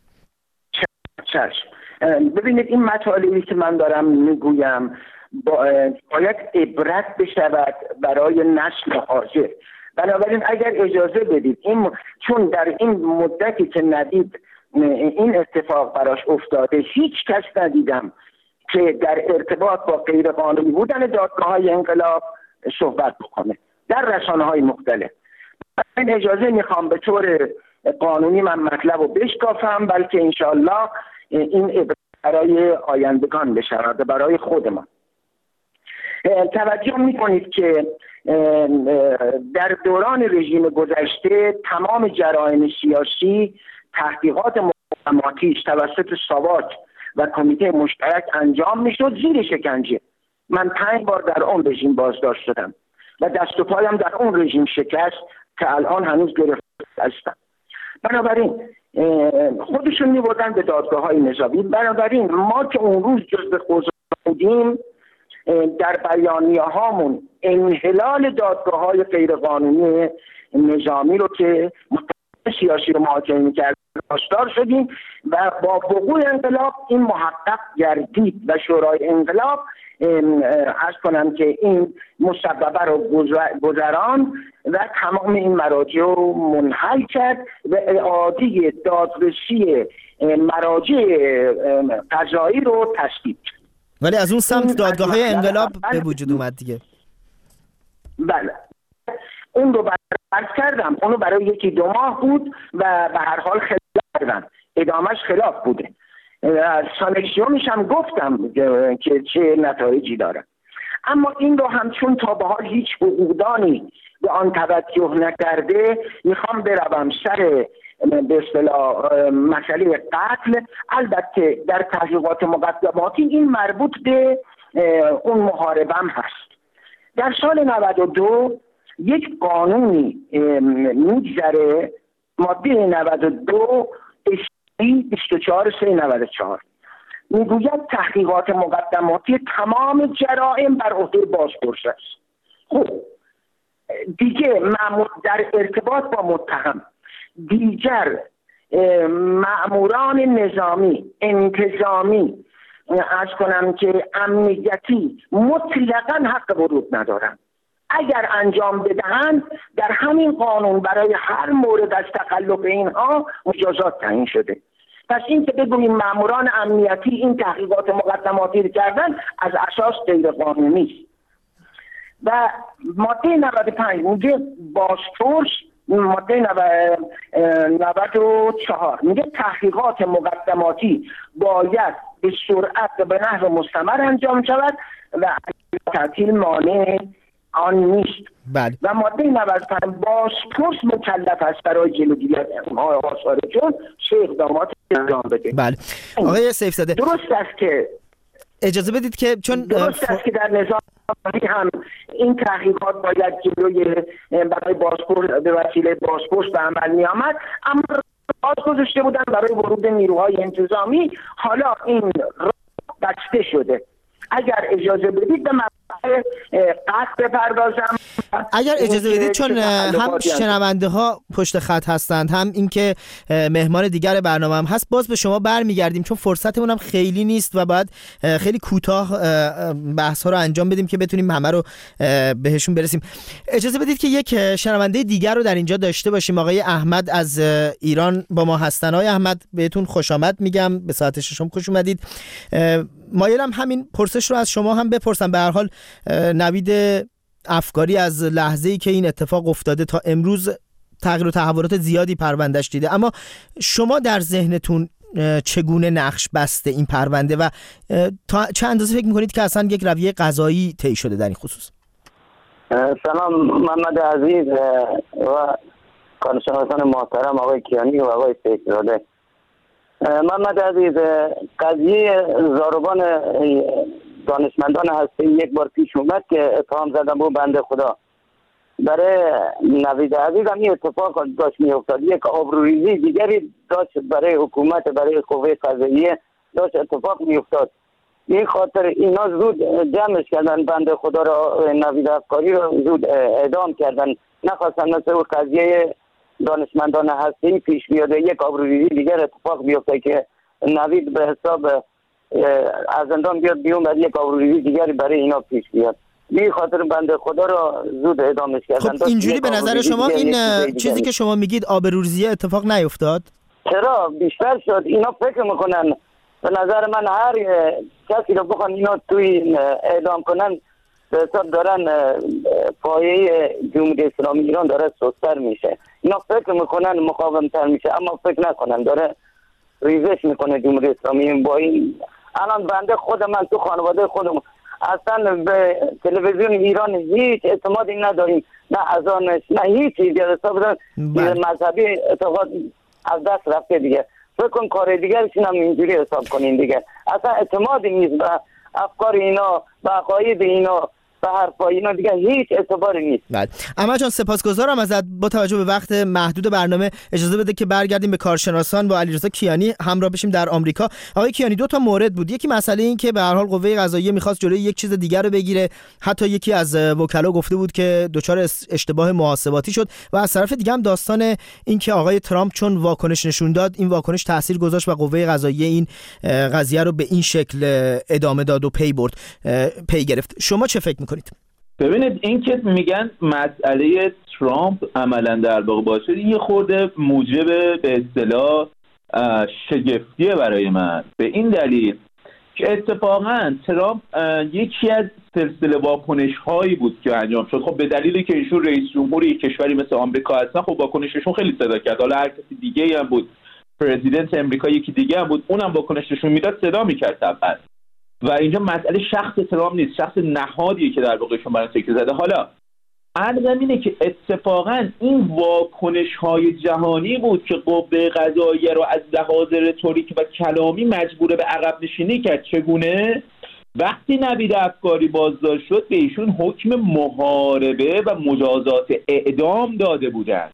چشم. ببینید این مطالبی که من دارم میگویم باید عبرت بشود برای نسل حاضر. بنابراین اگر اجازه بدید چون در این مدتی که ندید این اتفاق براش افتاده، هیچ کس ندیدم که در ارتباط با غیر قانونی بودن دادگاه‌های انقلاب صحبت بکنه در رسانه‌های مختلف. من اجازه میخوام به طور قانونی من مطلب رو بشکافم، بلکه انشالله این برای آیندگان بشود، برای خودمان. توجه میکنید که در دوران رژیم گذشته تمام جرایم سیاسی تحقیقات مقدماتیش توسط ساواک و کمیته مشترک انجام میشد زیر شکنجه. من 5 بار در اون رژیم بازداشت شدم و دست و پایم در اون رژیم شکست که الان هنوز گرفته هستم. بنابراین خودشون میبردن به دادگاه‌های نظامی. بنابراین ما که اون روز جزء قضات بودیم در بیانیه هامون انحلال دادگاه‌های غیرقانونی نظامی رو که سیاسی رو محاکمه می‌کرد آشکار شدیم و با وقوع انقلاب این محقق گردید و شورای انقلاب عرض کنم که این مسببه رو گذران و تمام این مراجع رو منحل کرد و اعاده دادرسی مراجع قضایی رو تصویب کرد. ولی از اون سمت دادگاه‌های انقلاب به وجود اومد دیگه. بله اون رو بررس کردم، اونو برای 1-2 ماه بود و به هر حال خلاف کردم، ادامهش خلاف بوده. سالکسیونش هم گفتم که چه نتایجی داره، اما این رو هم چون تا به حال هیچ حقوقدانی به آن توجه نکرده میخوام بروم سر به اصطلاح مسئله قتل. البته در تحقیقات مقدماتی این مربوط به اون محاربم هست. در سال 92 یک قانونی میگذره، ماده 92 24/394 میگوید تحقیقات مقدماتی تمام جرائم بر عهده بازپرس است. خب دیگه در ارتباط با متهم دیگر مأموران نظامی، انتظامی، عرض کنم که امنیتی مطلقاً حق ورود ندارن. اگر انجام بدهند در همین قانون برای هر مورد از تخلف اینها مجازات تعیین شده. پس این که بگوییم مأموران امنیتی این تحقیقات مقدماتی رو کردن از اساس غیر قانونی است. و ماده 95 میگه بازپرس، ماده 94 میگه تحقیقات مقدماتی باید به سرعت و به نحو مستمر انجام شود و تعطیل مانع آن نیست. بله. و ماده 95 بازپرس مکلف است برای جلوگیری از آثار جرم چه اقداماتی انجام بده. بله. آقای سیف‌زاده درست است که اجازه بدید که چون درست است که در نظام هم این تحقیقات باید جلوی برای بازپرس به وسیله بازپرس به عمل می آمد، اما باز گذاشته بودن برای ورود نیروهای انتظامی. حالا این بسته شده. اگر اجازه بدید به مسئله قصد بپردازم. اگر اجازه بدید چون هم شنونده ها پشت خط هستند، هم اینکه مهمان دیگر برنامه هم هست، باز به شما برمیگردیم چون فرصتمون هم خیلی نیست و باید خیلی کوتاه بحث ها رو انجام بدیم که بتونیم همه رو بهشون برسیم. اجازه بدید که یک شنونده دیگر رو در اینجا داشته باشیم. آقای احمد از ایران با ما هستن. آقای احمد بهتون خوش آمد میگم، به ساعت 6 خوش اومدید. مایلم همین پرسش رو از شما هم بپرسم. به هر حال نوید افکاری از لحظه‌ای که این اتفاق افتاده تا امروز تغییر و تحولات زیادی پروندهش دیده، اما شما در ذهنتون چگونه نقش بسته این پرونده و تا چه اندازه فکر می‌کنید که اصلا یک رویه قضایی طی شده در این خصوص؟ سلام محمد عزیز و کارشناسان محترم آقای کیانی و آقای سیف‌زاده. محمد عزیز، قضیه ضاربان دانشمندان هسته یک بار پیش اومد که اتهام زدن بود بنده خدا. برای نوید عزیز هم این اتفاق داشت می افتاد. یک آبروریزی دیگری داشت برای حکومت، برای قوه قضاییه داشت اتفاق می افتاد. این خاطر اینا زود جمعش کردن بنده خدا را، نوید افکاری را زود اعدام کردن. نخواستن مثل اون قضیه دانشمندان هستی پیش بیاده یک آبروریزی دیگر اتفاق بیفته که نوید به حساب از زندان بیاد بیرون بعد یک آبروریزی دیگری برای اینا پیش بیاد. بی خاطر بنده خدا را زود اعدامش کردن. خب اینجوری به نظر شما این چیزی که شما میگید آبروریزی اتفاق نیفتاد؟ چرا بیشتر شد. اینا فکر میکنن، به نظر من هر کسی رو بخوان اینا توی اعدام کنن به حساب دارن پایه جمهوری اسلامی ایران داره سست‌تر میشه. اینا فکر میکنن مقاومتر میشه، اما فکر نکنن داره ریزش میکنه جمهوری اسلامی. با این الان بنده خود من تو خانواده خودم اصلا به تلویزیون ایران هیچ اعتمادی نداریم، نه از آنش نه هیچی دیگه. حساب مذهبی اعتقاد از دست رفته دیگه. فکر کن کار دیگرشون هم اینجوری حساب کنین دیگه. اصلا اعتمادی نیست به افکار اینا، به عقاید اینا. و حرفای اینا دیگه هیچ اعتباری نیست. بله احمد جان سپاسگزارم ازت. با توجه به وقت محدود برنامه اجازه بده که برگردیم به کارشناسان با علیرضا کیانی همراه بشیم در آمریکا. آقای کیانی دو تا مورد بود، یکی مسئله این که به هر حال قوه قضاییه می‌خواست جلوی یک چیز دیگر رو بگیره، حتی یکی از وکلا گفته بود که دچار اشتباه محاسباتی شد، و از طرف دیگه هم داستان این که آقای ترامپ چون واکنش نشون داد این واکنش تاثیر گذاشت و قوه قضاییه این قضیه رو به این شکل ادامه داد و پی گرفت. شما چه فکر می‌کنید؟ ببینید این که میگن مسئله ترامپ عملا در واقع باعث شد، یه خورده موجب به اصطلاح شگفتیه برای من، به این دلیل که اتفاقا ترامپ یکی از سلسله واکنش هایی بود که انجام شد. خب به دلیلی که ایشون رئیس جمهوری کشوری مثل آمریکا هستن، خب واکنششون خیلی صدا کرد. حالا هر کسی دیگه هم بود، پرزیدنت امریکا یکی دیگه هم بود، اونم واکنششون میداد صدا میکرد طبعا. و اینجا مسئله شخص ترامپ نیست، شخص نهادیه که در واقع شما برای تکیه زده. حالا عرضم اینه که اتفاقا این واکنش‌های جهانی بود که قوه قضاییه رو از لحاظ رتوریک و کلامی مجبور به عقب نشینی کرد. چگونه؟ وقتی نوید افکاری بازداشت شد به ایشون حکم محاربه و مجازات اعدام داده بودند،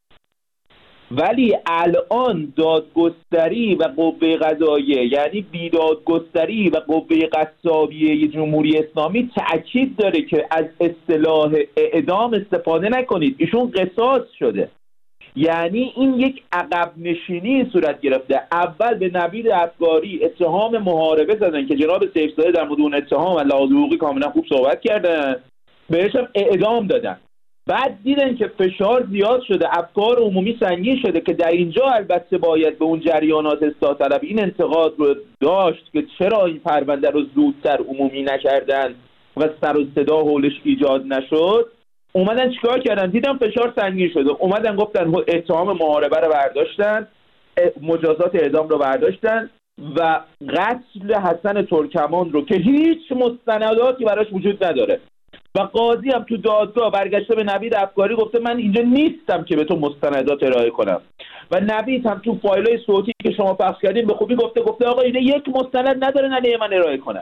ولی الان دادگستری و قوه قضاییه، یعنی بیدادگستری و قوه قصابیه جمهوری اسلامی تأکید داره که از اصطلاح اعدام استفاده نکنید، ایشون قصاص شده. یعنی این یک عقب نشینی صورت گرفته. اول به نوید افکاری اتهام محاربه زدن که جناب سیفزاده در مورد اون اتهام و لحاظ حقوقی کاملا خوب صحبت کردن، بهش هم اعدام دادن. بعد دیدن که فشار زیاد شده، افکار عمومی سنگین شده، که در اینجا البته باید به اون جریانات اصلاح طلب این انتقاد رو داشت که چرا این پرونده رو زودتر عمومی نکردن و سر و صدا حولش ایجاد نشد. اومدن چیکار کردن؟ دیدن فشار سنگین شده، اومدن گفتن اتهام محاربه رو برداشتن، مجازات اعدام رو برداشتن و قتل حسن ترکمان رو که هیچ مستنداتی براش وجود نداره، و قاضی هم تو دادگاه برگشته به نوید افکاری گفته من اینجا نیستم که به تو مستندات ارائه کنم، و نوید هم تو فایل‌های صوتی که شما پخش کردین به خوبی گفته آقا اینه یک مستند نداره علیه من ارائه کنم.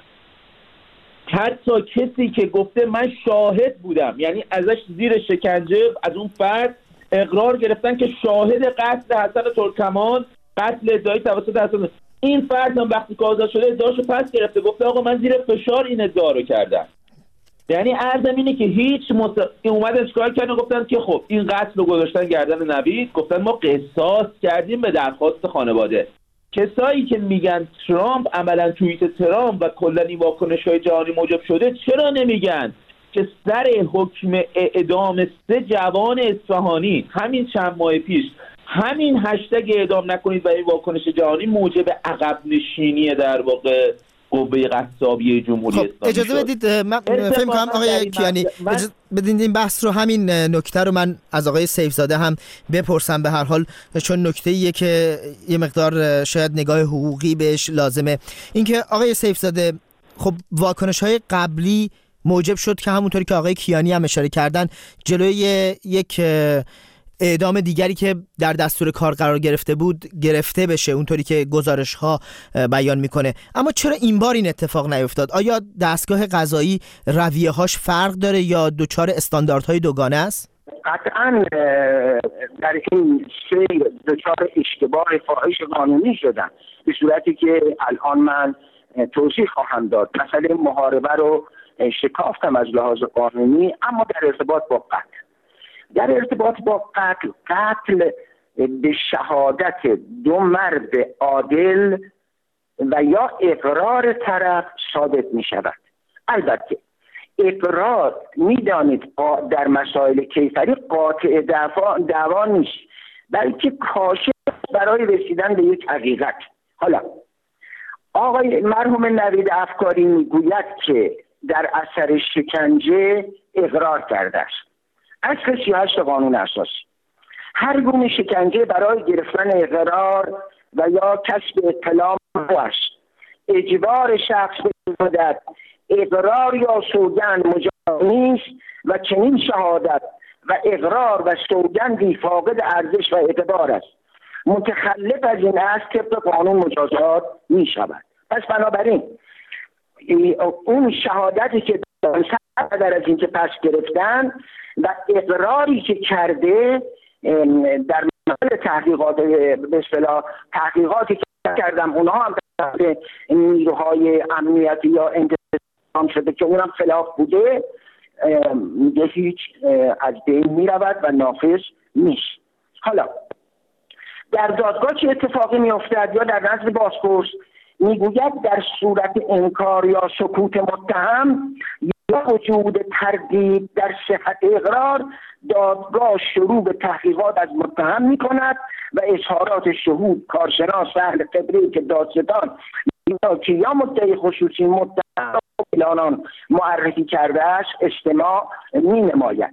حتی کسی که گفته من شاهد بودم، یعنی ازش زیر شکنجه از اون فرد اقرار گرفتن که شاهد قتل حسن ترکمان، قتل ادعایی توسط حسن، این فرد هم وقتی که آزاد شده ادعاشو پس گرفته، گفته آقا من زیر فشار این ادعا رو کردم. یعنی عرضم اینه که هیچ اومدن چیکار کردن؟ گفتن که خب این قتل رو گذاشتن گردن نوید، گفتن ما قصاص کردیم به درخواست خانواده. کسایی که میگن ترامپ عملا توییت ترامپ و کلا این واکنش‌های جهانی موجب شده، چرا نمیگن که سر حکم اعدام 3 جوان اصفهانی همین چند ماه پیش همین هشتگ اعدام نکنید و این واکنش جهانی موجب عقب نشینی در واقع قوه قصابیه جمهوری اسلامی. اجازه بدید من فهم کنم آقای کیانی، بدید این بحث رو، همین نکته رو من از آقای سیفزاده هم بپرسم، به هر حال چون نکته‌ایه که یه مقدار شاید نگاه حقوقی بهش لازمه. اینکه آقای سیفزاده خب واکنش‌های قبلی موجب شد که همونطوری که آقای کیانی هم اشاره کردن جلوی یک اعدام دیگری که در دستور کار قرار گرفته بود گرفته بشه، اونطوری که گزارش ها بیان میکنه. اما چرا این بار این اتفاق نیفتاد؟ آیا دستگاه قضایی رویه هاش فرق داره یا دچار استانداردهای دوگانه است؟ قطعا در این سیر دچار اشتباه فاحش قانونی شدن، به صورتی که الان من توضیح خواهم داد. مسئله محاربه رو شکافتم از لحاظ قانونی، اما در ارتباط با قتل به شهادت 2 مرد عادل و یا اقرار طرف ثابت می شود. البته اقرار میدانید در مسائل کیفری قاطع دعوا نیست، بلکه کاشف برای رسیدن به یک حقیقت. حالا آقای مرحوم نوید افکاری میگوید که در اثر شکنجه اقرار کرده است. اصل 38 قانون اساسی هر گونه شکنجه برای گرفتن اقرار و یا کسب اطلاع است. اجبار شخص به شهادت اقرار یا سوگند مجاز نیست و چنین شهادت و اقرار و سوگندی فاقد ارزش و اعتبار است. متخلف از این است که طبق قانون مجازات می شود. پس بنابراین اون شهادتی که بعد از اینکه پس گرفتن و اقراری که کرده در مورد تحقیقات به اصطلاح تحقیقاتی که کردم اونها هم در نیروهای امنیتی یا انتظام شده که اونم خلاف بوده، میگه هیچ از بین میرود و نافذ نیست. حالا در دادگاه چه اتفاقی میافتد یا در نزد بازپرس؟ میگوید در صورت انکار یا سکوت متهم یا وجود تردید در صحت اقرار، دادگاه شروع به تحقیقات از متهم میکند و اظهارات شهود، کارشناس، اهل قبله که دادستان یا مدعی خصوصی متهم اعلانان معرفی کرده است استماع می نماید.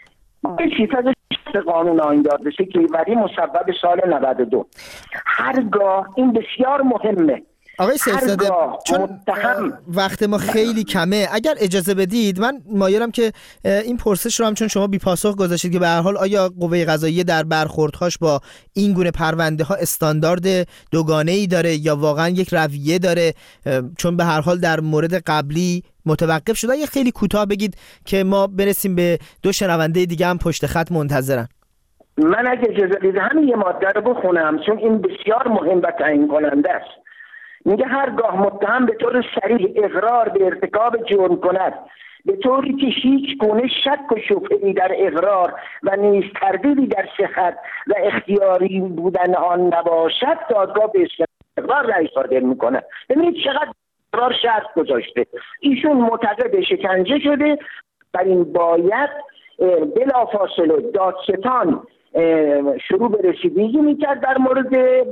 قانون آیین دادرسی کیفری مصوب سال 92. هرگاه این بسیار مهمه آقای سیف‌زاده، چون وقت ما خیلی کمه، اگر اجازه بدید من مایلم که این پرسش رو هم چون شما بی پاسخ گذاشتید که به هر حال آیا قوه قضاییه در برخوردهاش با این گونه پرونده ها استاندارد دوگانه‌ای داره یا واقعا یک رویه داره، چون به هر حال در مورد قبلی متوقف شده. یا خیلی کوتاه بگید که ما برسیم به دو شنونده دیگه هم پشت خط منتظرن. من اگه اجازه بدید همین یه ماده رو بخونم چون این بسیار مهم و تعیین کننده است. میگه هرگاه متهم به طور صریح اقرار به ارتکاب جرم کند به طوری که هیچ گونه شک و شبهه‌ای در اقرار و نیز تردیدی در صحت و اختیاری بودن آن نباشد، دادگاه به اقرار رأی صادر میکنه. ببینید چقدر اقرار شرط گذاشته. ایشون معتقد شکنجه شده، بر این باید بلافاصله دادستان شروع به رسیدگی میکرد در مورد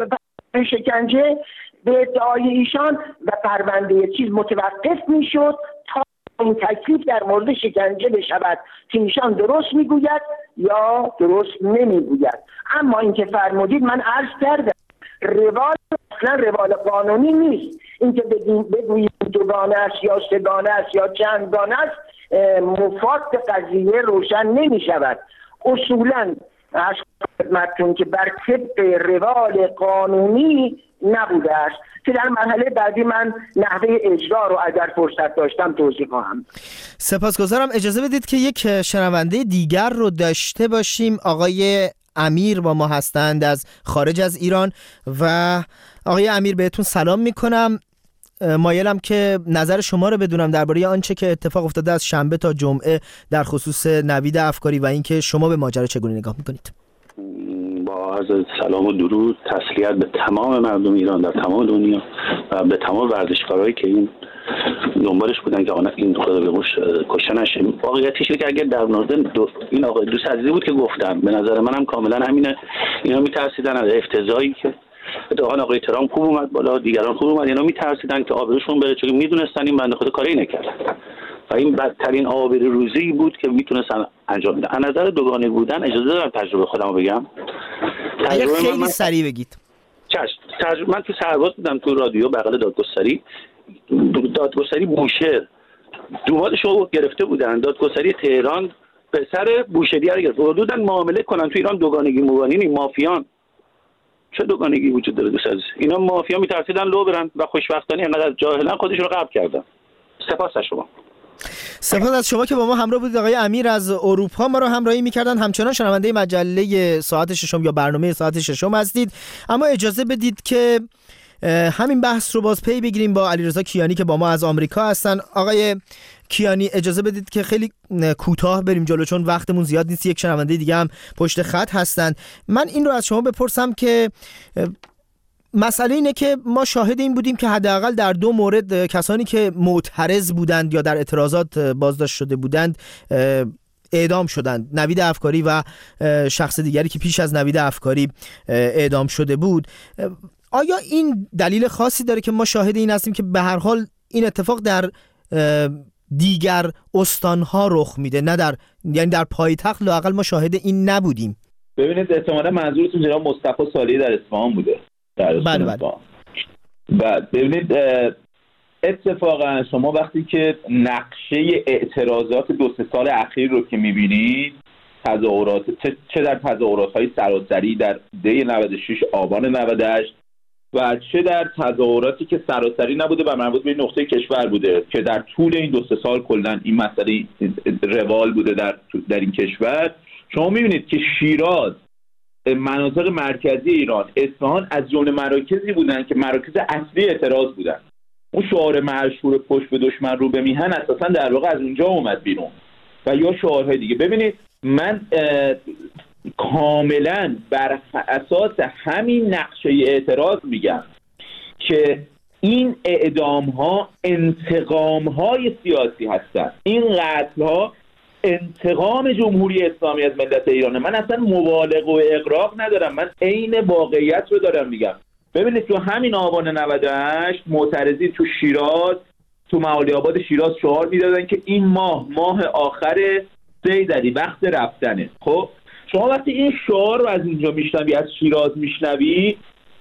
شکنجه به ادعای ایشان و پرونده چیز متوقف میشد تا این تکلیف در مورد شکنجه بشود که ایشان درست میگوید یا درست نمیگوید. اما اینکه فرمودید من عرض کردم روال اصلا روال قانونی نیست. اینکه بگویید دوگانه است یا سه‌گانه است یا چندگانه است مفاد قضیه روشن نمیشود. اصولا از خدمتتون که بر طبق روال قانونی نبوده است که در مرحله بعدی من نحوه اجرا رو اگر فرصت داشتم توضیح خواهم. سپاسگزارم. اجازه بدید که یک شنونده دیگر رو داشته باشیم. آقای امیر با ما هستند از خارج از ایران. و آقای امیر بهتون سلام میکنم. مایلم که نظر شما رو بدونم درباره آنچه که اتفاق افتاده از شنبه تا جمعه در خصوص نوید افکاری و اینکه شما به ماجرا چگونه نگاه میکنید. با عرض سلام و درود، تسلیت به تمام مردم ایران در تمام دنیا و به تمام ورزشکارایی که این دنبالش بودن که این خدا به موش کشته نشه. واقعیتش که اگر در مورد این آقای دوست عزیزی بود که گفتم، به نظر منم کاملا همینه. اینا میترسیدن از افتضاحی که اتفاقا آقای ترامپ خوب اومد بالا، دیگران خوب اومد، اینا میترسیدن که آبروشون بره چون میدونستن این بنده خدا کاری نکردن و این بدترین آبروریزی بود که میتونستن انجام بدن. از نظر دوگانه بودن اجازه دارم تجربه خودمو بگم. خیلی سریع بگید. من تو سرباز بودم، تو رادیو بغل دادگستری بوشهر دومادشو گرفته بودن. دادگستری تهران پسر بوشهریه رو گرفته بودن معامله کنن. تو ایران دوگانگی موگانی مافیان. چه دوگانگی وجود داره دوست عزیز؟ اینا مافیا میترسیدن لو برن و خوشبختانه انقدر جاهلن خودشون رو قبل کردن. سپاس از شما. سپاس از شما که با ما همراه بودید. آقای امیر از اروپا ما رو همراهی می‌کردن. همچنان شنونده مجله ساعت ششم یا برنامه ساعت ششم هستید. اما اجازه بدید که همین بحث رو باز پی بگیریم با علیرضا کیانی که با ما از آمریکا هستن. آقای کیانی اجازه بدید که خیلی کوتاه بریم جلو چون وقتمون زیاد نیست. یک شنونده دیگه هم پشت خط هستن. من این رو از شما بپرسم که مسئله اینه که ما شاهد این بودیم که حداقل در دو مورد کسانی که معترض بودند یا در اعتراضات بازداشت شده بودند اعدام شدند. نوید افکاری و شخص دیگری که پیش از نوید افکاری اعدام شده بود. آیا این دلیل خاصی داره که ما شاهد این هستیم که به هر حال این اتفاق در دیگر استانها رخ میده، نه در یعنی در پایتخت لااقل ما شاهد این نبودیم؟ ببینید احتمالاً منظورتون جناب مصطفی صالحی در اصفهان بوده. بله. و ببینید اتفاقا شما وقتی که نقشه اعتراضات 2-3 سال اخیر رو که میبینید، تظاهرات چه در تظاهرات‌های سراسری در دی 96 آبان 98 و چه در تظاهراتی که سراسری نبوده و مربوط به نقطه کشور بوده که در طول این 2-3 سال کلا این مسئله روال بوده در این کشور. شما می‌بینید که شیراز، مناطق مرکزی ایران، اصفهان از جمله مراکزی بودن که مراکز اصلی اعتراض بودن. اون شعار مشهور پشت به دشمن رو به میهن اساسا در واقع از اونجا اومد بیرون و یا شعارهای دیگه. ببینید من کاملا بر اساس همین نقشه اعتراض میگم که این اعدام ها انتقام های سیاسی هستند. این قتل ها انتقام جمهوری اسلامی از ملت ایرانه. من اصلا مبالغه و اغراق ندارم، من عین واقعیت رو دارم میگم. ببینید تو همین آبان 98 معترضین تو شیراز، تو معالی آباد شیراز شعار میدادن که این ماه آخر سیدعلی، وقت رفتنه. خب شما وقتی این شعار رو از اینجا میشنوی، از شیراز میشنوی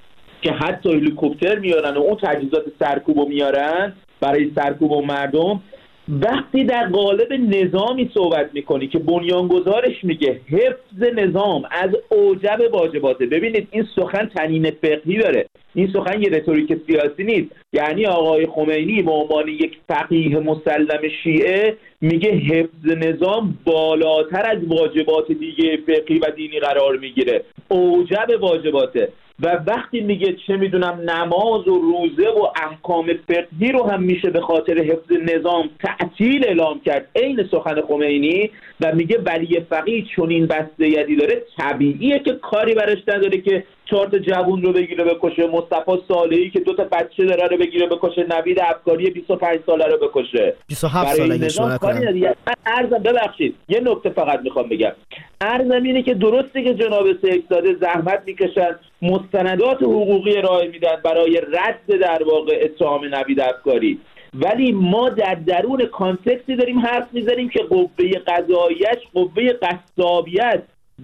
که حتی هلیکوپتر میارن و اون تجهیزات سرکوبو میارن برای سرکوب و مردم، وقتی در قالب نظامی صحبت میکنی که بنیانگذارش میگه حفظ نظام از اوجب واجباته. ببینید این سخن طنین فقهی داره، این سخن یه رتوریک سیاسی نیست. یعنی آقای خمینی به عنوان یک فقیه مسلم شیعه میگه حفظ نظام بالاتر از واجبات دیگه فقهی و دینی قرار میگیره، اوجب واجباته. و وقتی میگه چه میدونم نماز و روزه و احکام فقهی رو هم میشه به خاطر حفظ نظام تعطیل اعلام کرد، عین سخن خمینی، و میگه ولی فقیه چون این بسته یدی داره، طبیعیه که کاری برش نداره که 4 تا جوون رو بگیره بکشه، مصطفی صالحی که 2 تا بچه داره رو بگیره بکشه، نوید افکاری 25 ساله رو بکشه. 27 سالگیش رو نکنه. من عرضم، ببخشید یه نکته فقط میخوام بگم، عرضم اینه که درسته که جناب سیف‌زاده زحمت میکشن، مستندات حقوقی ارائه میدن برای رد در واقع اتهام نوید افکاری، ولی ما در درون کانتکسی داریم حرف میزنیم که قوه قضاییش، قوه قصابیت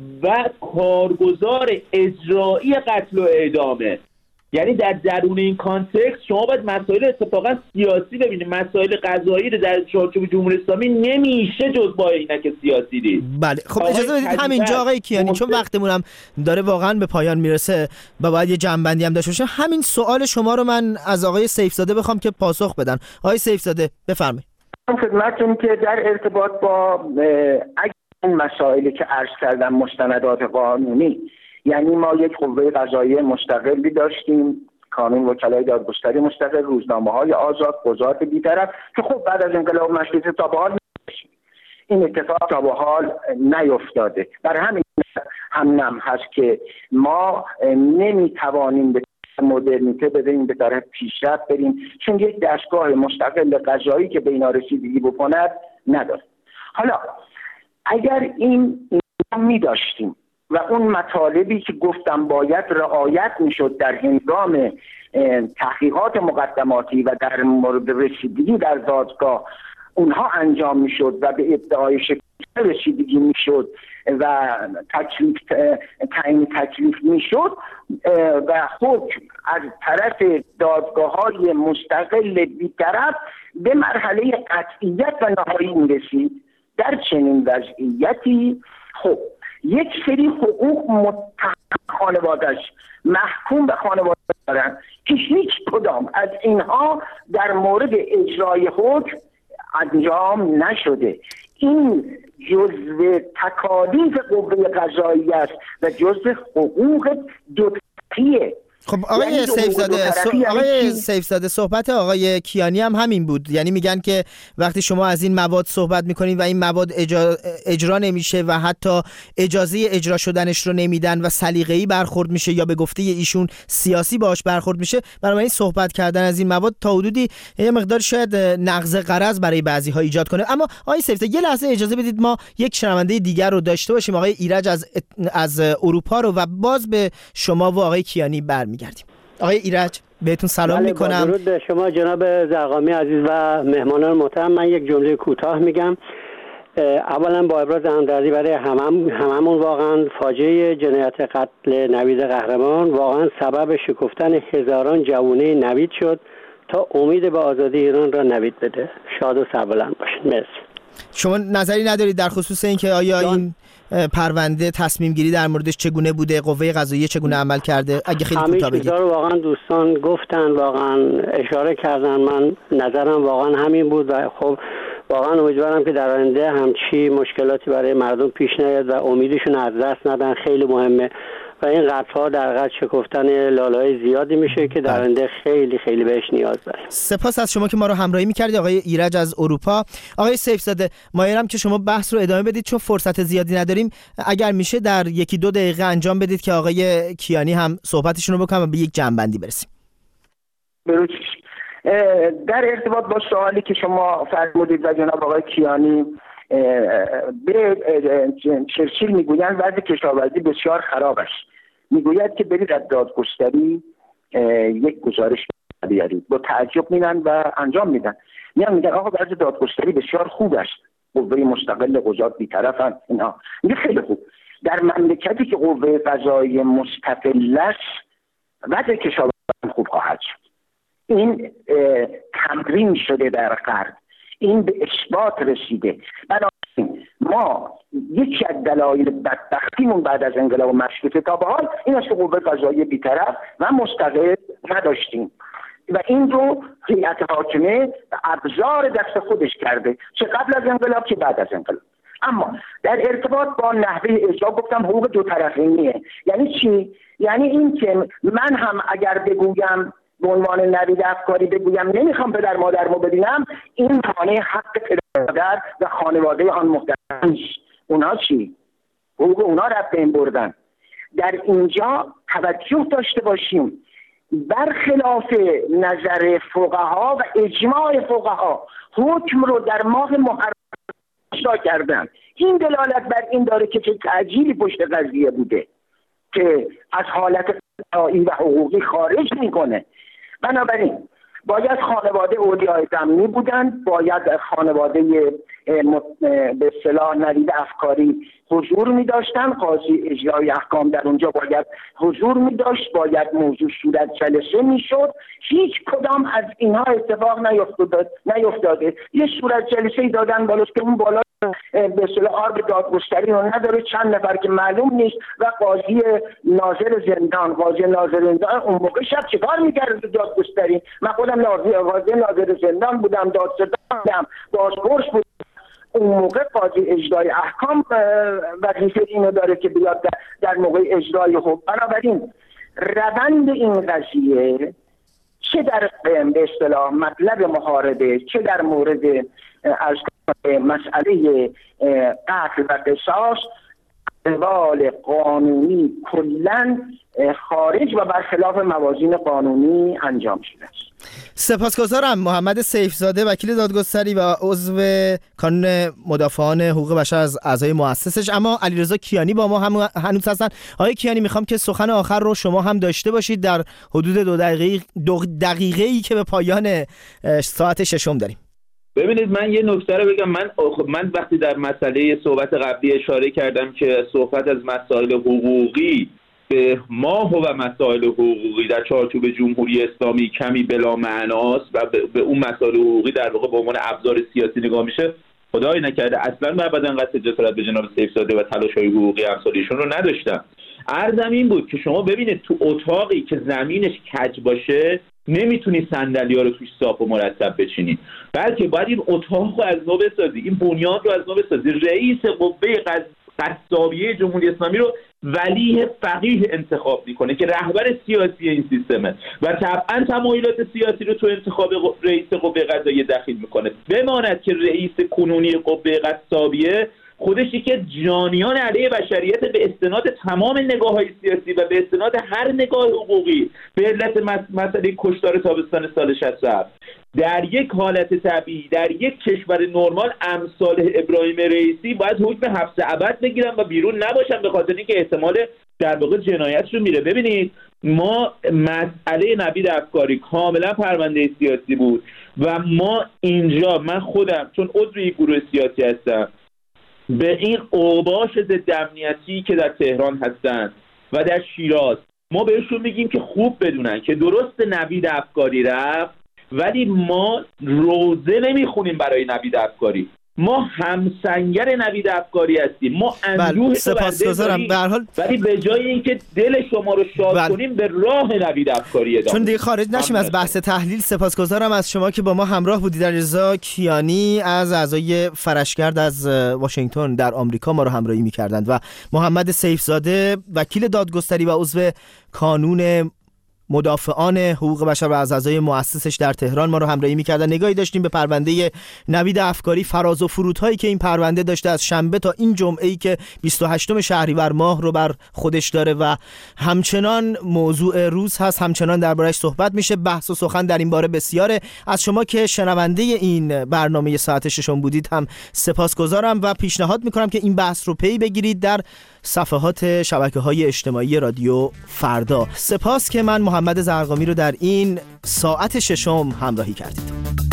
و کارگزار اجرایی قتل و اعدامه. یعنی در درون این کانتکست شما باید مسائل اتفاقا سیاسی ببینید. مسائل قضایی رو در چارچوب جمهوری اسلامی نمیشه جز با عینک سیاسی دید. بله خب اجازه بدید همینجا آقای کیانی، چون وقتمون هم داره واقعا به پایان میرسه و باید یه جنبندی هم داشته باشیم، همین سوال شما رو من از آقای سیف‌زاده بخوام که پاسخ بدن. آقای سیف‌زاده بفرمایید. خدمتتون که در ارتباط با این مسائلی که عرض کردم، مستندات قانونی، یعنی ما یک قوه قضاییه مستقلی داشتیم، کانون وکلای دادگستری مستقل، روزنامه‌های آزاد، قضات بی‌طرف، که خب بعد از انقلاب مشروطه تا به حال این اتفاق تا به حال نیفتاده. برای همین هم هست که ما نمیتوانیم به مدرنیته بریم، به طرف پیشرفت بریم، چون یک دستگاه مستقل قضایی که به اینا رسیدگی بکند نداره. حالا اگر این می داشتیم و اون مطالبی که گفتم باید رعایت میشد در هنگام تحقیقات مقدماتی و در مورد رسیدگی در دادگاه اونها انجام میشد و به ادعای شکل رسیدگی میشد و تعیین تکلیف میشد و حکم از طرف دادگاه‌های مستقل بی‌طرف به مرحله قطعیت و نهایی میرسید، در چنین وضعیتی خب یک سری حقوق متهم خانواده‌اش، محکوم به خانواده دارن که هیچ کدام از اینها در مورد اجرای حکم انجام نشده. این جزء تکالیف قوه قضاییه است و جزء حقوق دوطرفیه. خب آقای سیف‌زاده صحبت آقای کیانی هم همین بود، یعنی میگن که وقتی شما از این مواد صحبت میکنید و این مواد اجرا نمیشه و حتی اجازه اجرا شدنش رو نمیدن و سلیقه‌ای برخورد میشه یا به گفته ایشون سیاسی باهاش برخورد میشه، بنابراین صحبت کردن از این مواد تا حدودی یه مقدار شاید نقض غرض برای بعضی‌ها ایجاد کنه. اما آقای سیف‌زاده یه لحظه اجازه بدید ما یک شنونده دیگر رو داشته باشیم، آقای ایرج از اروپا رو، و باز به شما و آقای کیانی برمیگردیم. آقای ایرج بهتون سلام میکنم. درود به شما جناب زرقامی عزیز و مهمانان محترم. من یک جمله کوتاه میگم. اولا با ابراز همدردی برای هممون، واقعا فاجعه جنایت قتل نوید قهرمان واقعا سبب شکفتن هزاران جوانه نوید شد تا امید به آزادی ایران را نوید بده. شاد و سربلند باشید. مرسی. شما نظری ندارید در خصوص اینکه آیا این پرونده تصمیم گیری در موردش چگونه بوده، قوه قضاییه چگونه عمل کرده؟ اگه خیلی کوتاه بگید. همین واقعا دوستان گفتن، واقعا اشاره کردن، من نظرم واقعا همین بود و خب واقعا امیدوارم که در آینده همچی مشکلاتی برای مردم پیش نیاد و امیدشون از دست ندن. خیلی مهمه و این قطعا در قطع شکفتن لاله‌های زیادی میشه که در آینده خیلی خیلی بهش نیاز داره. سپاس از شما که ما رو همراهی می‌کردید آقای ایرج از اروپا. آقای سیف‌زاده، مایلم که شما بحث رو ادامه بدید چون فرصت زیادی نداریم. اگر میشه در 1-2 دقیقه انجام بدید که آقای کیانی هم صحبتشون رو بکنن و به یک جمع‌بندی برسیم. در ارتباط با سوالی که شما فرمودید و جناب آقای کیانی به چرچیل میگویند وضع کشاورزی بسیار خراب است. میگوید که برید از دادگستری یک گزارش بیارید. با تعجب میرن و انجام میدن. میگن آقا وضع دادگستری بسیار خوب است، قوه مستقل قضات بی‌طرفن اینا. میگه خیلی خوب. در مملکتی که قوه قضاییه مستقل است وضع کشاورزی خوب خواهد شد. این تمرین شده در غرب، این به اثبات رسیده. بنابراین ما یکی از دلایل بدبختیمون بعد از انقلاب مشروطه تا به حال این است که قوه قضاییه بی‌طرف و مستقل نداشتیم و این رو هیئت حاکمه ابزار دست خودش کرده، چه قبل از انقلاب چه بعد از انقلاب. اما در ارتباط با نحوه اجرا گفتم حقوق دو طرفینیه. یعنی چی؟ یعنی این که من هم اگر بگویم به عنوان نوید افکاری بگویم نمیخوام پدر مادرمو ببینم، این مانع حق پدر مادر و خانواده آن محترم نیست. اونا چی؟ حقوق اونا رفت بین بردن. در اینجا توجه داشته باشیم برخلاف نظر فقها و اجماع فقها حکم رو در ماه محرم اجرا کردن. این دلالت بر این داره که چه تعجیلی پشت قضیه بوده که از حالت قضایی و حقوقی خارج میکنه. بنابراین باید خانواده اولیای ضمنی بودند، باید خانواده به اصطلاح نوید افکاری حضور می داشتن، قاضی اجرای احکام در اونجا باید حضور می داشت، باید موضوع صورت جلسه می شد. هیچ کدام از اینها اتفاق نیفتاده. یه صورت جلسه دادن بالاست که اون بالا به اصطلاح آرب دادگستری رو نداره، چند نفر که معلوم نیست و قاضی ناظر زندان اون موقع شب چیکار می‌کرد دادگستری؟ من خودم قاضی ناظر زندان بودم، دادستان بودم، بازپرس بودم. اون موقع قاضی اجرای احکام وظیفه اینو داره که بیاد در موقع اجرای حکم. بنابراین روند این قضیه چه در به اصطلاح مطلب محاربه، چه در مورد از مسئله قتل و قصاص روال قانونی کلاً خارج و برخلاف موازین قانونی انجام شده است. سپاسگزارم. محمد سیف‌زاده، وکیل دادگستری و عضو کانون مدافعان حقوق بشر از اعضای مؤسسش. اما علیرضا کیانی با ما هم هنوز هستن. آقای کیانی، میخوام که سخن آخر رو شما هم داشته باشید در حدود 2 دقیقه‌ای که به پایان ساعت ششم داریم. ببینید من یه نکته رو بگم. من وقتی در مسئله صحبت قبلی اشاره کردم که صحبت از مسائل حقوقی به ماه و مسائل حقوقی در چارچوب جمهوری اسلامی کمی بلا معناست و به اون مسائل حقوقی در واقع به عنوان ابزار سیاسی نگاه میشه، خدای نکرده اصلا من ابدا قصد جسارت به جناب سیف‌زاده و تلاش‌های حقوقی امثالشون رو نداشتم. عرضم این بود که شما ببینید تو اتاقی که زمینش کج باشه نمیتونی صندلی‌ها رو توش صاف و مرتب بچینی، بلکه باید این اتاق رو از نو بسازی، این بنیاد رو از نو بسازی. رئیس قوه قضاییه جمهوری اسلامی رو ولی فقیه انتخاب میکنه که رهبر سیاسی این سیستمه و طبعا تمایلات سیاسی رو تو انتخاب رئیس قوه قضاییه دخیل میکنه. بماند که رئیس کنونی قوه قضاییه خودش که جانیان علیه بشریت به استناد تمام نگاه‌های سیاسی و به استناد هر نگاه حقوقی به علت مسئله کشتار تابستان سال 67 در یک حالت طبیعی در یک کشور نرمال امثال ابراهیم رئیسی باید حکم حبس ابد بگیرن و بیرون نباشن، به خاطر اینکه احتمال در واقع جنایتشون میره. ببینید ما مسئله نوید افکاری کاملا پرونده سیاسی بود و ما اینجا من خودم چون عضو یک گروه سیاسی هستم به این اوباش ضد امنیتی که در تهران هستن و در شیراز ما بهشون میگیم که خوب بدونن که درست نوید افکاری رفت ولی ما روزه نمیخونیم برای نوید افکاری. ما همسنگر نوید افکاری هستیم، ما اندوه سپاسگزارم. به هر حال ولی به جای اینکه دل شما رو شاد کنیم به راه نوید افکاری ادامه. چون دیگه خارج نشیم از بحث تحلیل، سپاسگزارم از شما که با ما همراه بودید. رضا کیانی از اعضای فرشگرد از واشنگتن در آمریکا ما رو همراهی می‌کردند و محمد سیفزاده وکیل دادگستری و عضو کانون مدافعان حقوق بشر و از اعضای مؤسسش در تهران ما رو همراهی می‌کردن. نگاهی داشتیم به پرونده نوید افکاری، فراز و فرودهایی که این پرونده داشته از شنبه تا این جمعه‌ای که 28 شهریور ماه رو بر خودش داره و همچنان موضوع روز هست، همچنان درباره‌اش صحبت میشه. بحث و سخن در این باره بسیاره. از شما که شنونده این برنامه ساعت ششم بودید هم سپاسگزارم و پیشنهاد می‌کنم که این بحث رو پی بگیرید در صفحات شبکه‌های اجتماعی رادیو فردا. سپاس که من محمد زرقامی رو در این ساعت ششم همراهی کردید.